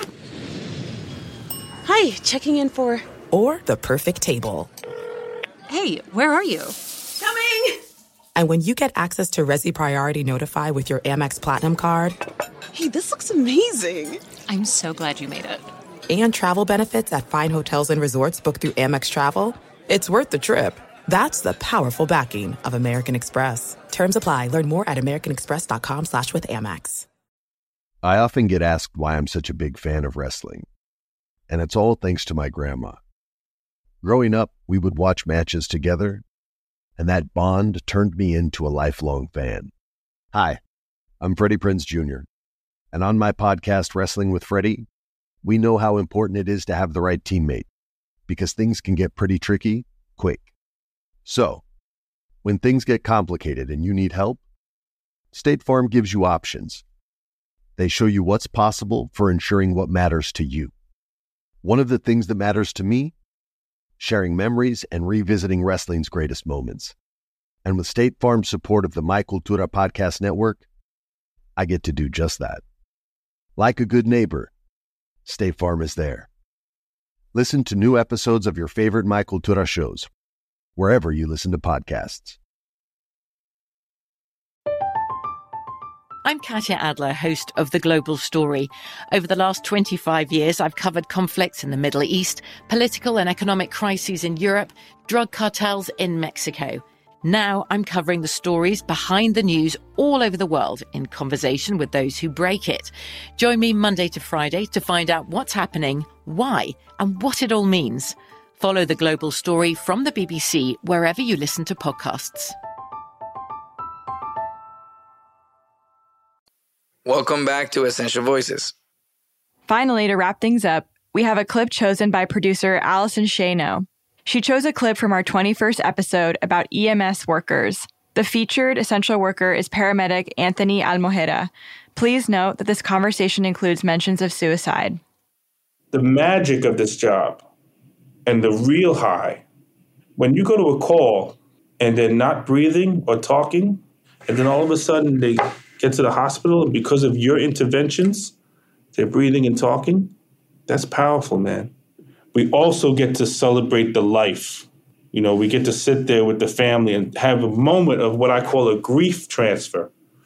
Hi, checking in for... Or the perfect table. Hey, where are you? Coming! And when you get access to Resi Priority Notify with your Amex Platinum card... Hey, this looks amazing. I'm so glad you made it. And travel benefits at fine hotels and resorts booked through Amex Travel, it's worth the trip. That's the powerful backing of American Express. Terms apply. Learn more at americanexpress.com slash with Amex. I often get asked why I'm such a big fan of wrestling. And it's all thanks to my grandma. Growing up, we would watch matches together, and that bond turned me into a lifelong fan. Hi, I'm Freddie Prinze Junior, and on my podcast, Wrestling with Freddie, we know how important it is to have the right teammate, because things can get pretty tricky quick. So, when things get complicated and you need help, State Farm gives you options. They show you what's possible for ensuring what matters to you. One of the things that matters to me, sharing memories and revisiting wrestling's greatest moments. And with State Farm's support of the My Cultura Podcast Network, I get to do just that. Like a good neighbor, State Farm is there. Listen to new episodes of your favorite My Cultura shows, wherever you listen to podcasts. I'm Katya Adler, host of The Global Story. Over the last twenty-five years, I've covered conflicts in the Middle East, political and economic crises in Europe, drug cartels in Mexico. Now I'm covering the stories behind the news all over the world in conversation with those who break it. Join me Monday to Friday to find out what's happening, why, and what it all means. Follow The Global Story from the B B C wherever you listen to podcasts. Welcome back to Essential Voices. Finally, to wrap things up, we have a clip chosen by producer Allison Shano. She chose a clip from our twenty-first episode about E M S workers. The featured essential worker is paramedic Anthony Almojera. Please note that this conversation includes mentions of suicide. The magic of this job and the real high, when you go to a call and they're not breathing or talking, and then all of a sudden they get to the hospital, and because of your interventions, they're breathing and talking, that's powerful, man. We also get to celebrate the life. You know, we get to sit there with the family and have a moment of what I call a grief transfer.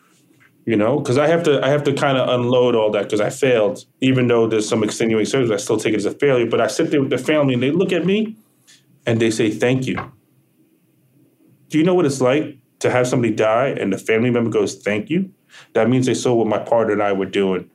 You know, because I have to I have to kind of unload all that because I failed. Even though there's some extenuating circumstances, I still take it as a failure. But I sit there with the family and they look at me and they say, thank you. Do you know what it's like to have somebody die and the family member goes, thank you? That means they saw what my partner and I were doing.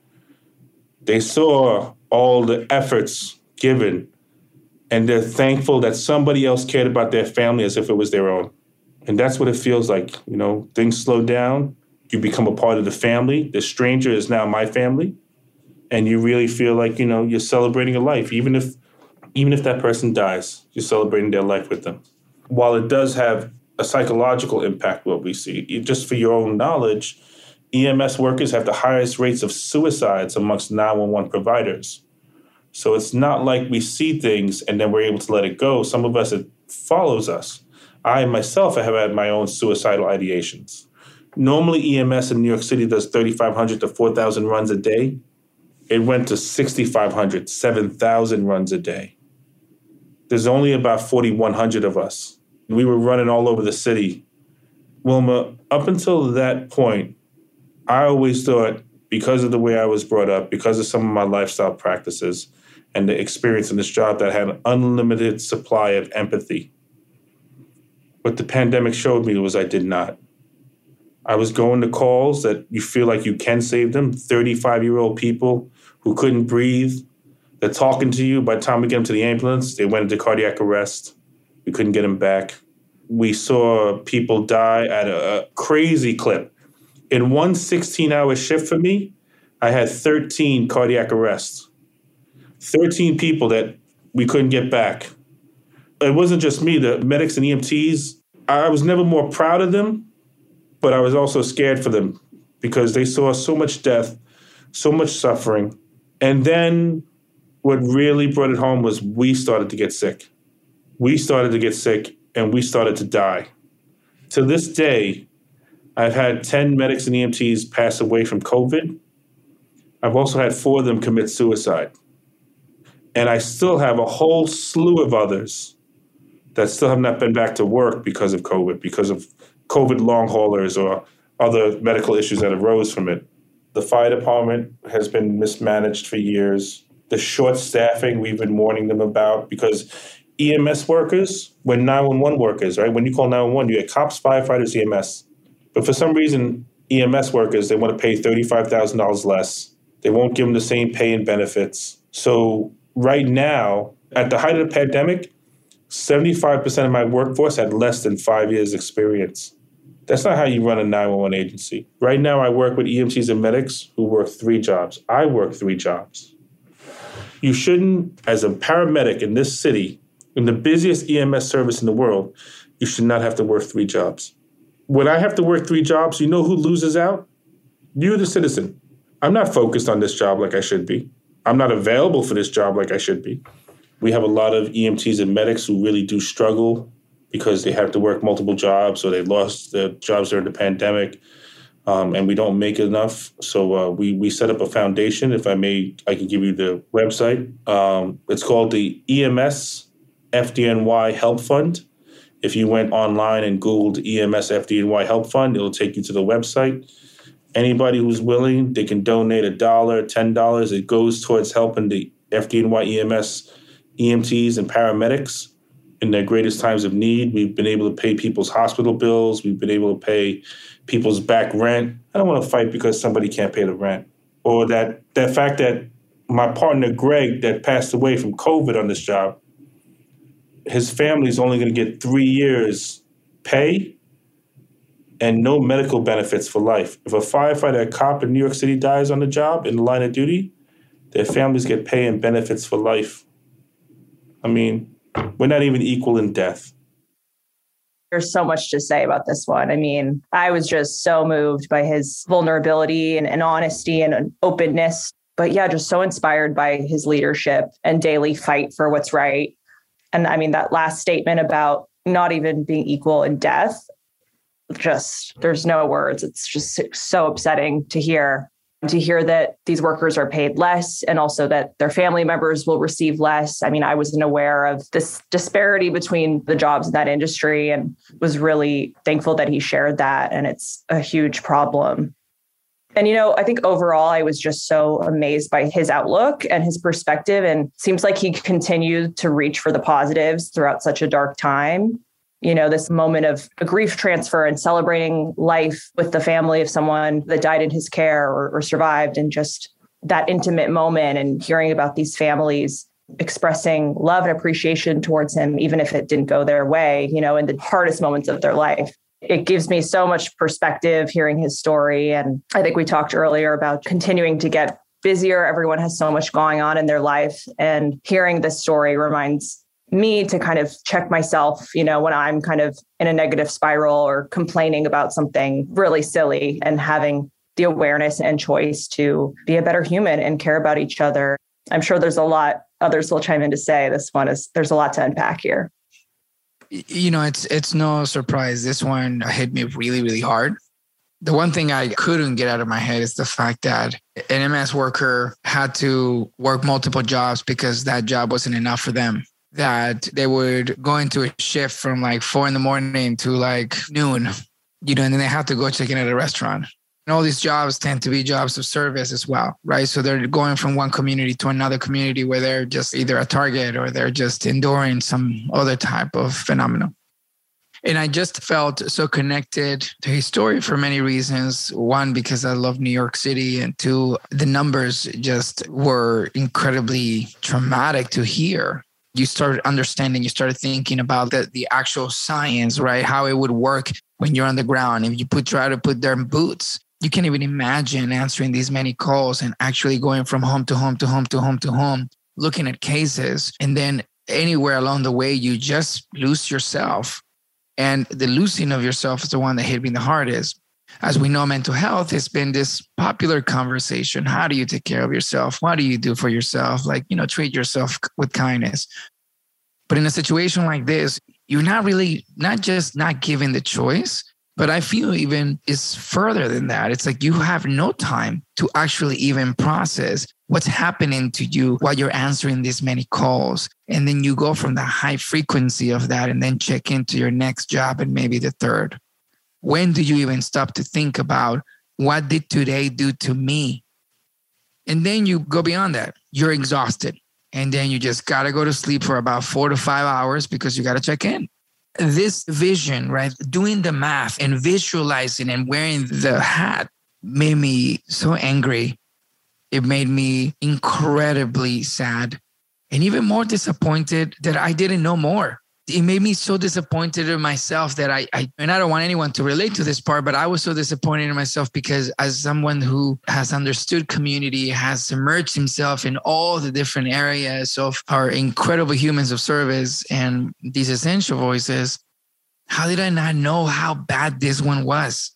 They saw all the efforts given, and they're thankful that somebody else cared about their family as if it was their own. And that's what it feels like. You know, things slow down. You become a part of the family. The stranger is now my family. And you really feel like, you know, you're celebrating a life. Even if, even if that person dies, you're celebrating their life with them. While it does have a psychological impact, what we see, just for your own knowledge, E M S workers have the highest rates of suicides amongst nine one one providers. So it's not like we see things and then we're able to let it go. Some of us, it follows us. I myself have had my own suicidal ideations. Normally, E M S in New York City does thirty-five hundred to four thousand runs a day. It went to sixty-five hundred, seven thousand runs a day. There's only about forty-one hundred of us. We were running all over the city. Wilma, up until that point, I always thought, because of the way I was brought up, because of some of my lifestyle practices and the experience in this job, that I had an unlimited supply of empathy. What the pandemic showed me was I did not. I was going to calls that you feel like you can save them, thirty-five-year-old people who couldn't breathe. They're talking to you. By the time we get them to the ambulance, they went into cardiac arrest. We couldn't get them back. We saw people die at a, a crazy clip. In one sixteen-hour shift for me, I had thirteen cardiac arrests. thirteen people that we couldn't get back. it wasn't just me, the medics and E M Ts, I was never more proud of them, but I was also scared for them because they saw so much death, so much suffering. And then what really brought it home was we started to get sick. We started to get sick and we started to die. To this day, I've had ten medics and E M Ts pass away from COVID. I've also had four of them commit suicide. And I still have a whole slew of others that still have not been back to work because of COVID, because of COVID long haulers or other medical issues that arose from it. The fire department has been mismanaged for years. The short staffing we've been warning them about, because E M S workers, we're nine one one workers, right? When you call nine one one, you get cops, firefighters, E M S. But for some reason, E M S workers, they want to pay thirty-five thousand dollars less. They won't give them the same pay and benefits. So right now, at the height of the pandemic, seventy-five percent of my workforce had less than five years experience. That's not how you run a nine one one agency. Right now, I work with E M Ts and medics who work three jobs. I work three jobs. You shouldn't, as a paramedic in this city, in the busiest E M S service in the world, you should not have to work three jobs. When I have to work three jobs, you know who loses out? You, the citizen. I'm not focused on this job like I should be. I'm not available for this job like I should be. We have a lot of E M Ts and medics who really do struggle because they have to work multiple jobs or they lost their jobs during the pandemic, um, and we don't make enough. So uh, we we set up a foundation. If I may, I can give you the website. Um, it's called the E M S F D N Y Help Fund. If you went online and Googled E M S F D N Y Help Fund, it'll take you to the website. Anybody who's willing, they can donate a dollar, ten dollars. It goes towards helping the F D N Y E M S, E M Ts, and paramedics in their greatest times of need. We've been able to pay people's hospital bills. We've been able to pay people's back rent. I don't want to fight because somebody can't pay the rent. Or that, that fact that my partner, Greg, that passed away from COVID on this job, his family's only going to get three years pay and no medical benefits for life. If a firefighter, a cop in New York City dies on the job in the line of duty, their families get pay and benefits for life. I mean, we're not even equal in death. There's so much to say about this one. I mean, I was just so moved by his vulnerability and, and honesty and openness. But yeah, just so inspired by his leadership and daily fight for what's right. And I mean, that last statement about not even being equal in death, just, there's no words. It's just so upsetting to hear. To hear that these workers are paid less and also that their family members will receive less. I mean, I wasn't aware of this disparity between the jobs in that industry and was really thankful that he shared that. And it's a huge problem. And, you know, I think overall, I was just so amazed by his outlook and his perspective. And seems like he continued to reach for the positives throughout such a dark time. You know, this moment of a grief transfer and celebrating life with the family of someone that died in his care or, or survived, and just that intimate moment and hearing about these families expressing love and appreciation towards him, even if it didn't go their way, you know, in the hardest moments of their life. It gives me so much perspective hearing his story. And I think we talked earlier about continuing to get busier. Everyone has so much going on in their life. And hearing this story reminds me to kind of check myself, you know, when I'm kind of in a negative spiral or complaining about something really silly, and having the awareness and choice to be a better human and care about each other. I'm sure there's a lot others will chime in to say. This one is, there's a lot to unpack here. You know, it's it's no surprise. This one hit me really, really hard. The one thing I couldn't get out of my head is the fact that an M S worker had to work multiple jobs because that job wasn't enough for them. That they would go into a shift from like four in the morning to like noon, you know, and then they have to go check in at a restaurant. And all these jobs tend to be jobs of service as well, right? So they're going from one community to another community where they're just either a target or they're just enduring some other type of phenomenon. And I just felt so connected to his story for many reasons. One, because I love New York City. And two, the numbers just were incredibly traumatic to hear. You started understanding, you started thinking about the, the actual science, right? How it would work when you're on the ground. If you put try to put their boots, you can't even imagine answering these many calls and actually going from home to home to home to home to home, looking at cases and then anywhere along the way, you just lose yourself. And the losing of yourself is the one that hit me the hardest. As we know, mental health has been this popular conversation. How do you take care of yourself? What do you do for yourself? Like, you know, treat yourself with kindness. But in a situation like this, you're not really, not just not given the choice, but I feel even it's further than that. It's like you have no time to actually even process what's happening to you while you're answering these many calls. And then you go from the high frequency of that and then check into your next job and maybe the third. When do you even stop to think about what did today do to me? And then you go beyond that. You're exhausted. And then you just got to go to sleep for about four to five hours because you got to check in. This vision, right? Doing the math and visualizing and wearing the hat made me so angry. It made me incredibly sad and even more disappointed that I didn't know more. It made me so disappointed in myself that I, I, and I don't want anyone to relate to this part, but I was so disappointed in myself because as someone who has understood community, has immersed himself in all the different areas of our incredible humans of service and these essential voices, how did I not know how bad this one was?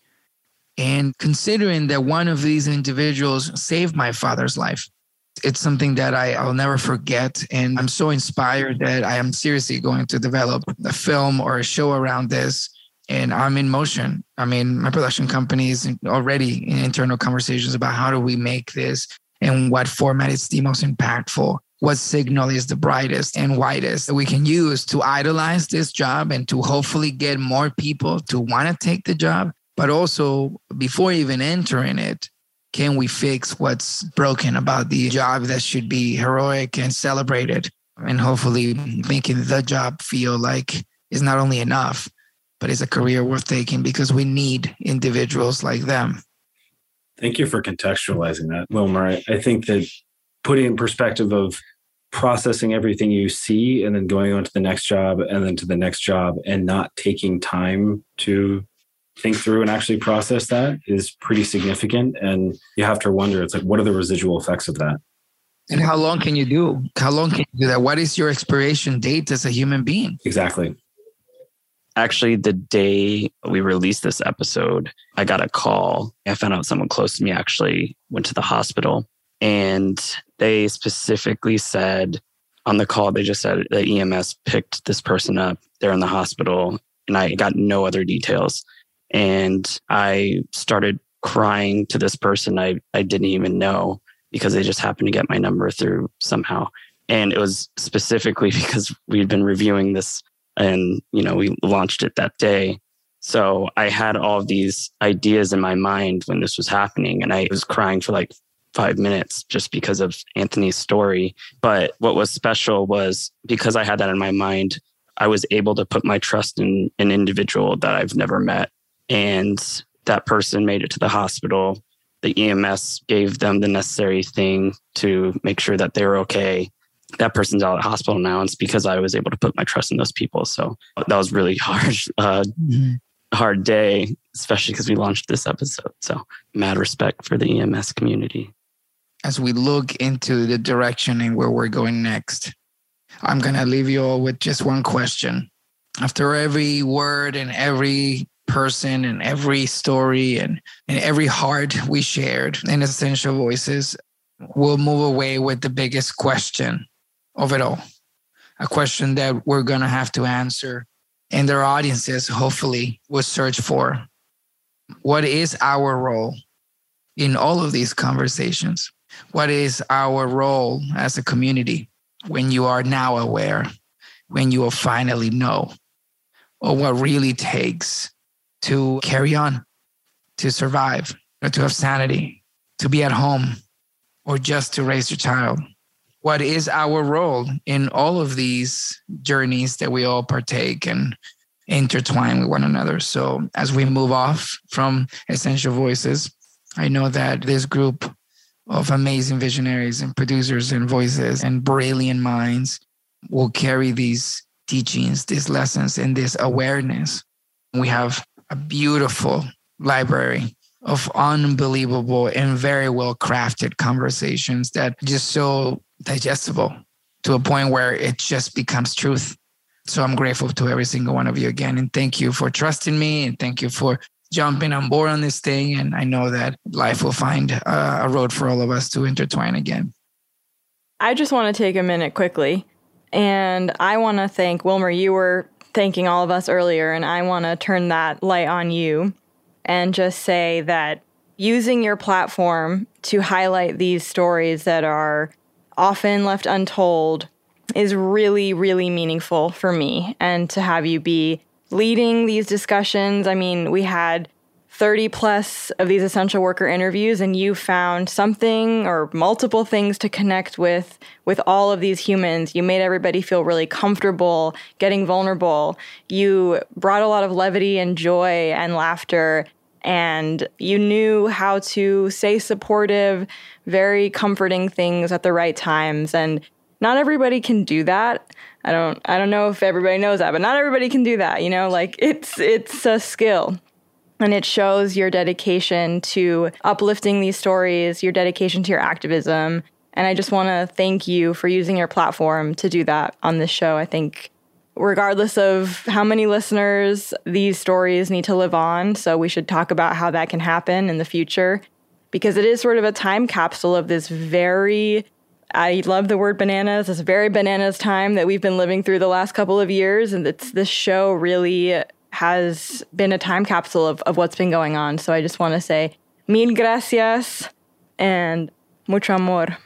And considering that one of these individuals saved my father's life, it's something that I, I'll never forget. And I'm so inspired that I am seriously going to develop a film or a show around this. And I'm in motion. I mean, my production company is already in internal conversations about how do we make this and what format is the most impactful, what signal is the brightest and widest that we can use to idolize this job and to hopefully get more people to want to take the job. But also, before even entering it, can we fix what's broken about the job that should be heroic and celebrated? And hopefully making the job feel like it's not only enough, but it's a career worth taking because we need individuals like them. Thank you for contextualizing that, Wilmer. I, I think that putting in perspective of processing everything you see and then going on to the next job and then to the next job and not taking time to think through and actually process that is pretty significant. And you have to wonder, it's like, what are the residual effects of that? And how long can you do? How long can you do that? What is your expiration date as a human being? Exactly. Actually, the day we released this episode, I got a call. I found out someone close to me actually went to the hospital. And they specifically said on the call, they just said the E M S picked this person up. They're in the hospital. And I got no other details. And I started crying to this person I, I didn't even know because they just happened to get my number through somehow. And it was specifically because we'd been reviewing this and, you know, we launched it that day. So I had all of these ideas in my mind when this was happening. And I was crying for like five minutes just because of Anthony's story. But what was special was because I had that in my mind, I was able to put my trust in an individual that I've never met. And that person made it to the hospital. The E M S gave them the necessary thing to make sure that they were okay. That person's out of the hospital now. And it's because I was able to put my trust in those people. So that was really hard, uh, mm-hmm. hard day, especially because we launched this episode. So mad respect for the E M S community. As we look into the direction and where we're going next, I'm going to leave you all with just one question. After every word and every person and every story and, and every heart we shared in Essential Voices, we'll move away with the biggest question of it all. A question that we're going to have to answer and their audiences hopefully will search for. What is our role in all of these conversations? What is our role as a community when you are now aware, when you will finally know, or what really takes to carry on, to survive, or to have sanity, to be at home, or just to raise your child? What is our role in all of these journeys that we all partake and intertwine with one another? So as we move off from Essential Voices, I know that this group of amazing visionaries and producers and voices and brilliant minds will carry these teachings, these lessons, and this awareness. We have a beautiful library of unbelievable and very well crafted conversations that are just so digestible to a point where it just becomes truth. So I'm grateful to every single one of you again. And thank you for trusting me. And thank you for jumping on board on this thing. And I know that life will find uh, a road for all of us to intertwine again. I just want to take a minute quickly. And I want to thank Wilmer. You were thanking all of us earlier, and I want to turn that light on you and just say that using your platform to highlight these stories that are often left untold is really, really meaningful for me. And to have you be leading these discussions, I mean, we had thirty plus of these essential worker interviews, and you found something or multiple things to connect with, with all of these humans. You made everybody feel really comfortable getting vulnerable. You brought a lot of levity and joy and laughter, and you knew how to say supportive, very comforting things at the right times. And not everybody can do that. I don't I don't know if everybody knows that, but not everybody can do that, you know, like it's it's a skill. And it shows your dedication to uplifting these stories, your dedication to your activism. And I just want to thank you for using your platform to do that on this show. I think regardless of how many listeners, these stories need to live on. So we should talk about how that can happen in the future, because it is sort of a time capsule of this very, I love the word bananas, this very bananas time that we've been living through the last couple of years. And it's, this show really has been a time capsule of, of what's been going on. So I just want to say mil gracias and mucho amor.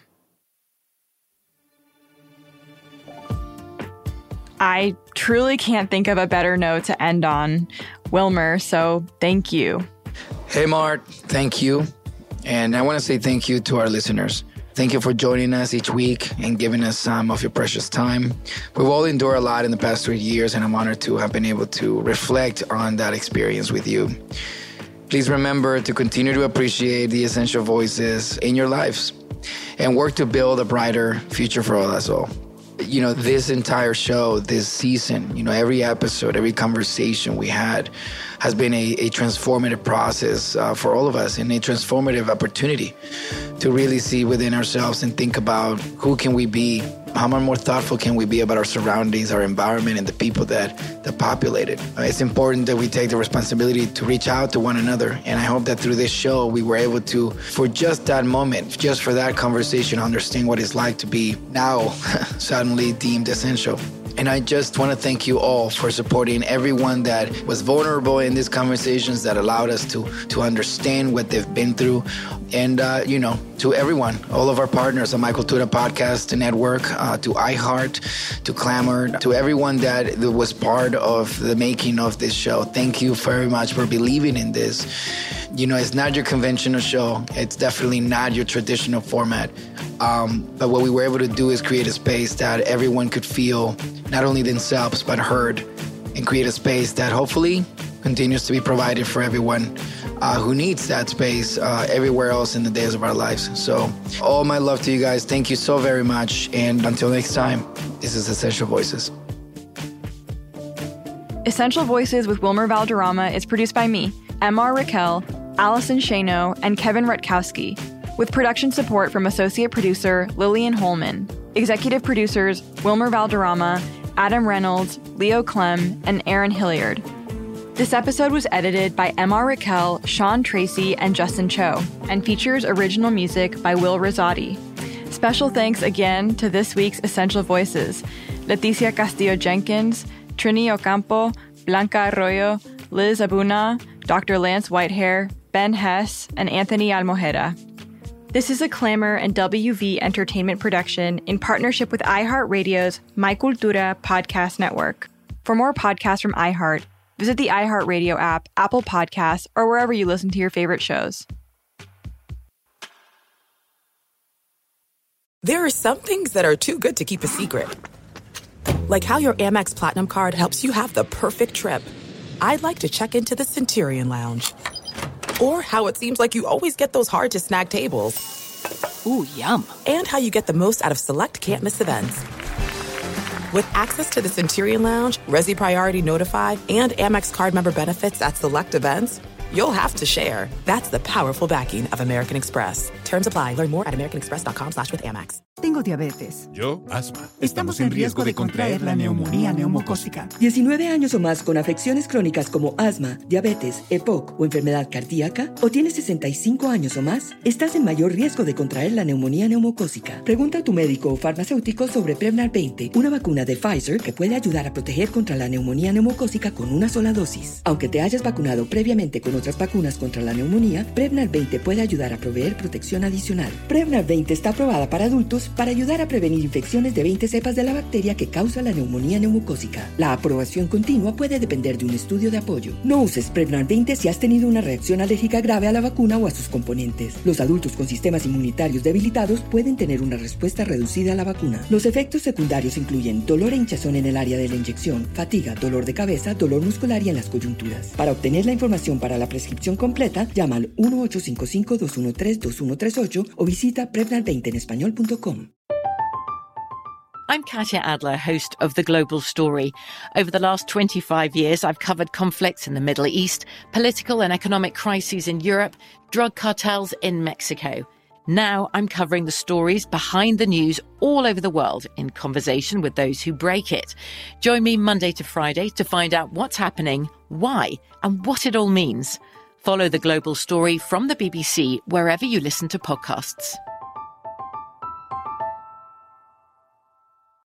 I truly can't think of a better note to end on, Wilmer, so thank you. Hey, Mart, thank you. And I want to say thank you to our listeners. Thank you for joining us each week and giving us some of your precious time. We've all endured a lot in the past three years, and I'm honored to have been able to reflect on that experience with you. Please remember to continue to appreciate the essential voices in your lives and work to build a brighter future for all us all. You know, this entire show, this season, you know, every episode, every conversation we had has been a, a transformative process uh, for all of us, and a transformative opportunity to really see within ourselves and think about who can we be, how much more thoughtful can we be about our surroundings, our environment, and the people that, that populate it. It's important that we take the responsibility to reach out to one another, and I hope that through this show we were able to, for just that moment, just for that conversation, understand what it's like to be now suddenly deemed essential. And I just want to thank you all for supporting everyone that was vulnerable in these conversations, that allowed us to to understand what they've been through. And, uh, you know, to everyone, all of our partners, the Michael Tura Podcast Network, uh, to iHeart, to Clamor, to everyone that was part of the making of this show. Thank you very much for believing in this. You know, it's not your conventional show. It's definitely not your traditional format. Um, but what we were able to do is create a space that everyone could feel not only themselves, but heard, and create a space that hopefully continues to be provided for everyone uh, who needs that space uh, everywhere else in the days of our lives. So all my love to you guys. Thank you so very much. And until next time, this is Essential Voices. Essential Voices with Wilmer Valderrama is produced by me, M R Raquel, Allison Shano, and Kevin Rutkowski, with production support from associate producer Lillian Holman. Executive producers Wilmer Valderrama, Adam Reynolds, Leo Clem, and Aaron Hilliard. This episode was edited by M R Raquel, Sean Tracy, and Justin Cho, and features original music by Will Rosati. Special thanks again to this week's Essential Voices: Leticia Castillo-Jenkins, Trini Ocampo, Blanca Arroyo, Liz Abuna, Doctor Lance Whitehair, Ben Hess, and Anthony Almojeda. This is a Clamor and W V Entertainment production in partnership with iHeartRadio's My Cultura Podcast Network. For more podcasts from iHeart, visit the iHeartRadio app, Apple Podcasts, or wherever you listen to your favorite shows. There are some things that are too good to keep a secret. Like how your Amex Platinum card helps you have the perfect trip. I'd like to check into the Centurion Lounge. Or how it seems like you always get those hard-to-snag tables. Ooh, yum. And how you get the most out of select can't-miss events. With access to the Centurion Lounge, Resi Priority Notified, and Amex card member benefits at select events, you'll have to share. That's the powerful backing of American Express. Terms apply. Learn more at americanexpress.com slash with Amex. Tengo diabetes. Yo, asma. Estamos en riesgo de contraer la neumonía neumocócica. diecinueve años o más con afecciones crónicas como asma, diabetes, E P O C o enfermedad cardíaca, o tienes sesenta y cinco años o más, estás en mayor riesgo de contraer la neumonía neumocócica. Pregunta a tu médico o farmacéutico sobre Prevnar veinte, una vacuna de Pfizer que puede ayudar a proteger contra la neumonía neumocócica con una sola dosis. Aunque te hayas vacunado previamente con otras vacunas contra la neumonía, Prevnar veinte puede ayudar a proveer protección adicional. Prevnar veinte está aprobada para adultos para ayudar a prevenir infecciones de veinte cepas de la bacteria que causa la neumonía neumocócica. La aprobación continua puede depender de un estudio de apoyo. No uses Prevnar veinte si has tenido una reacción alérgica grave a la vacuna o a sus componentes. Los adultos con sistemas inmunitarios debilitados pueden tener una respuesta reducida a la vacuna. Los efectos secundarios incluyen dolor e hinchazón en el área de la inyección, fatiga, dolor de cabeza, dolor muscular y en las coyunturas. Para obtener la información para la prescripción completa, llama al uno ocho cinco cinco, dos uno tres, dos uno tres ocho o visita prevnar veinte en español punto com. I'm Katya Adler, host of The Global Story. Over the last twenty-five years, I've covered conflicts in the Middle East, political and economic crises in Europe, drug cartels in Mexico. Now I'm covering the stories behind the news all over the world in conversation with those who break it. Join me Monday to Friday to find out what's happening, why, and what it all means. Follow The Global Story from the B B C wherever you listen to podcasts.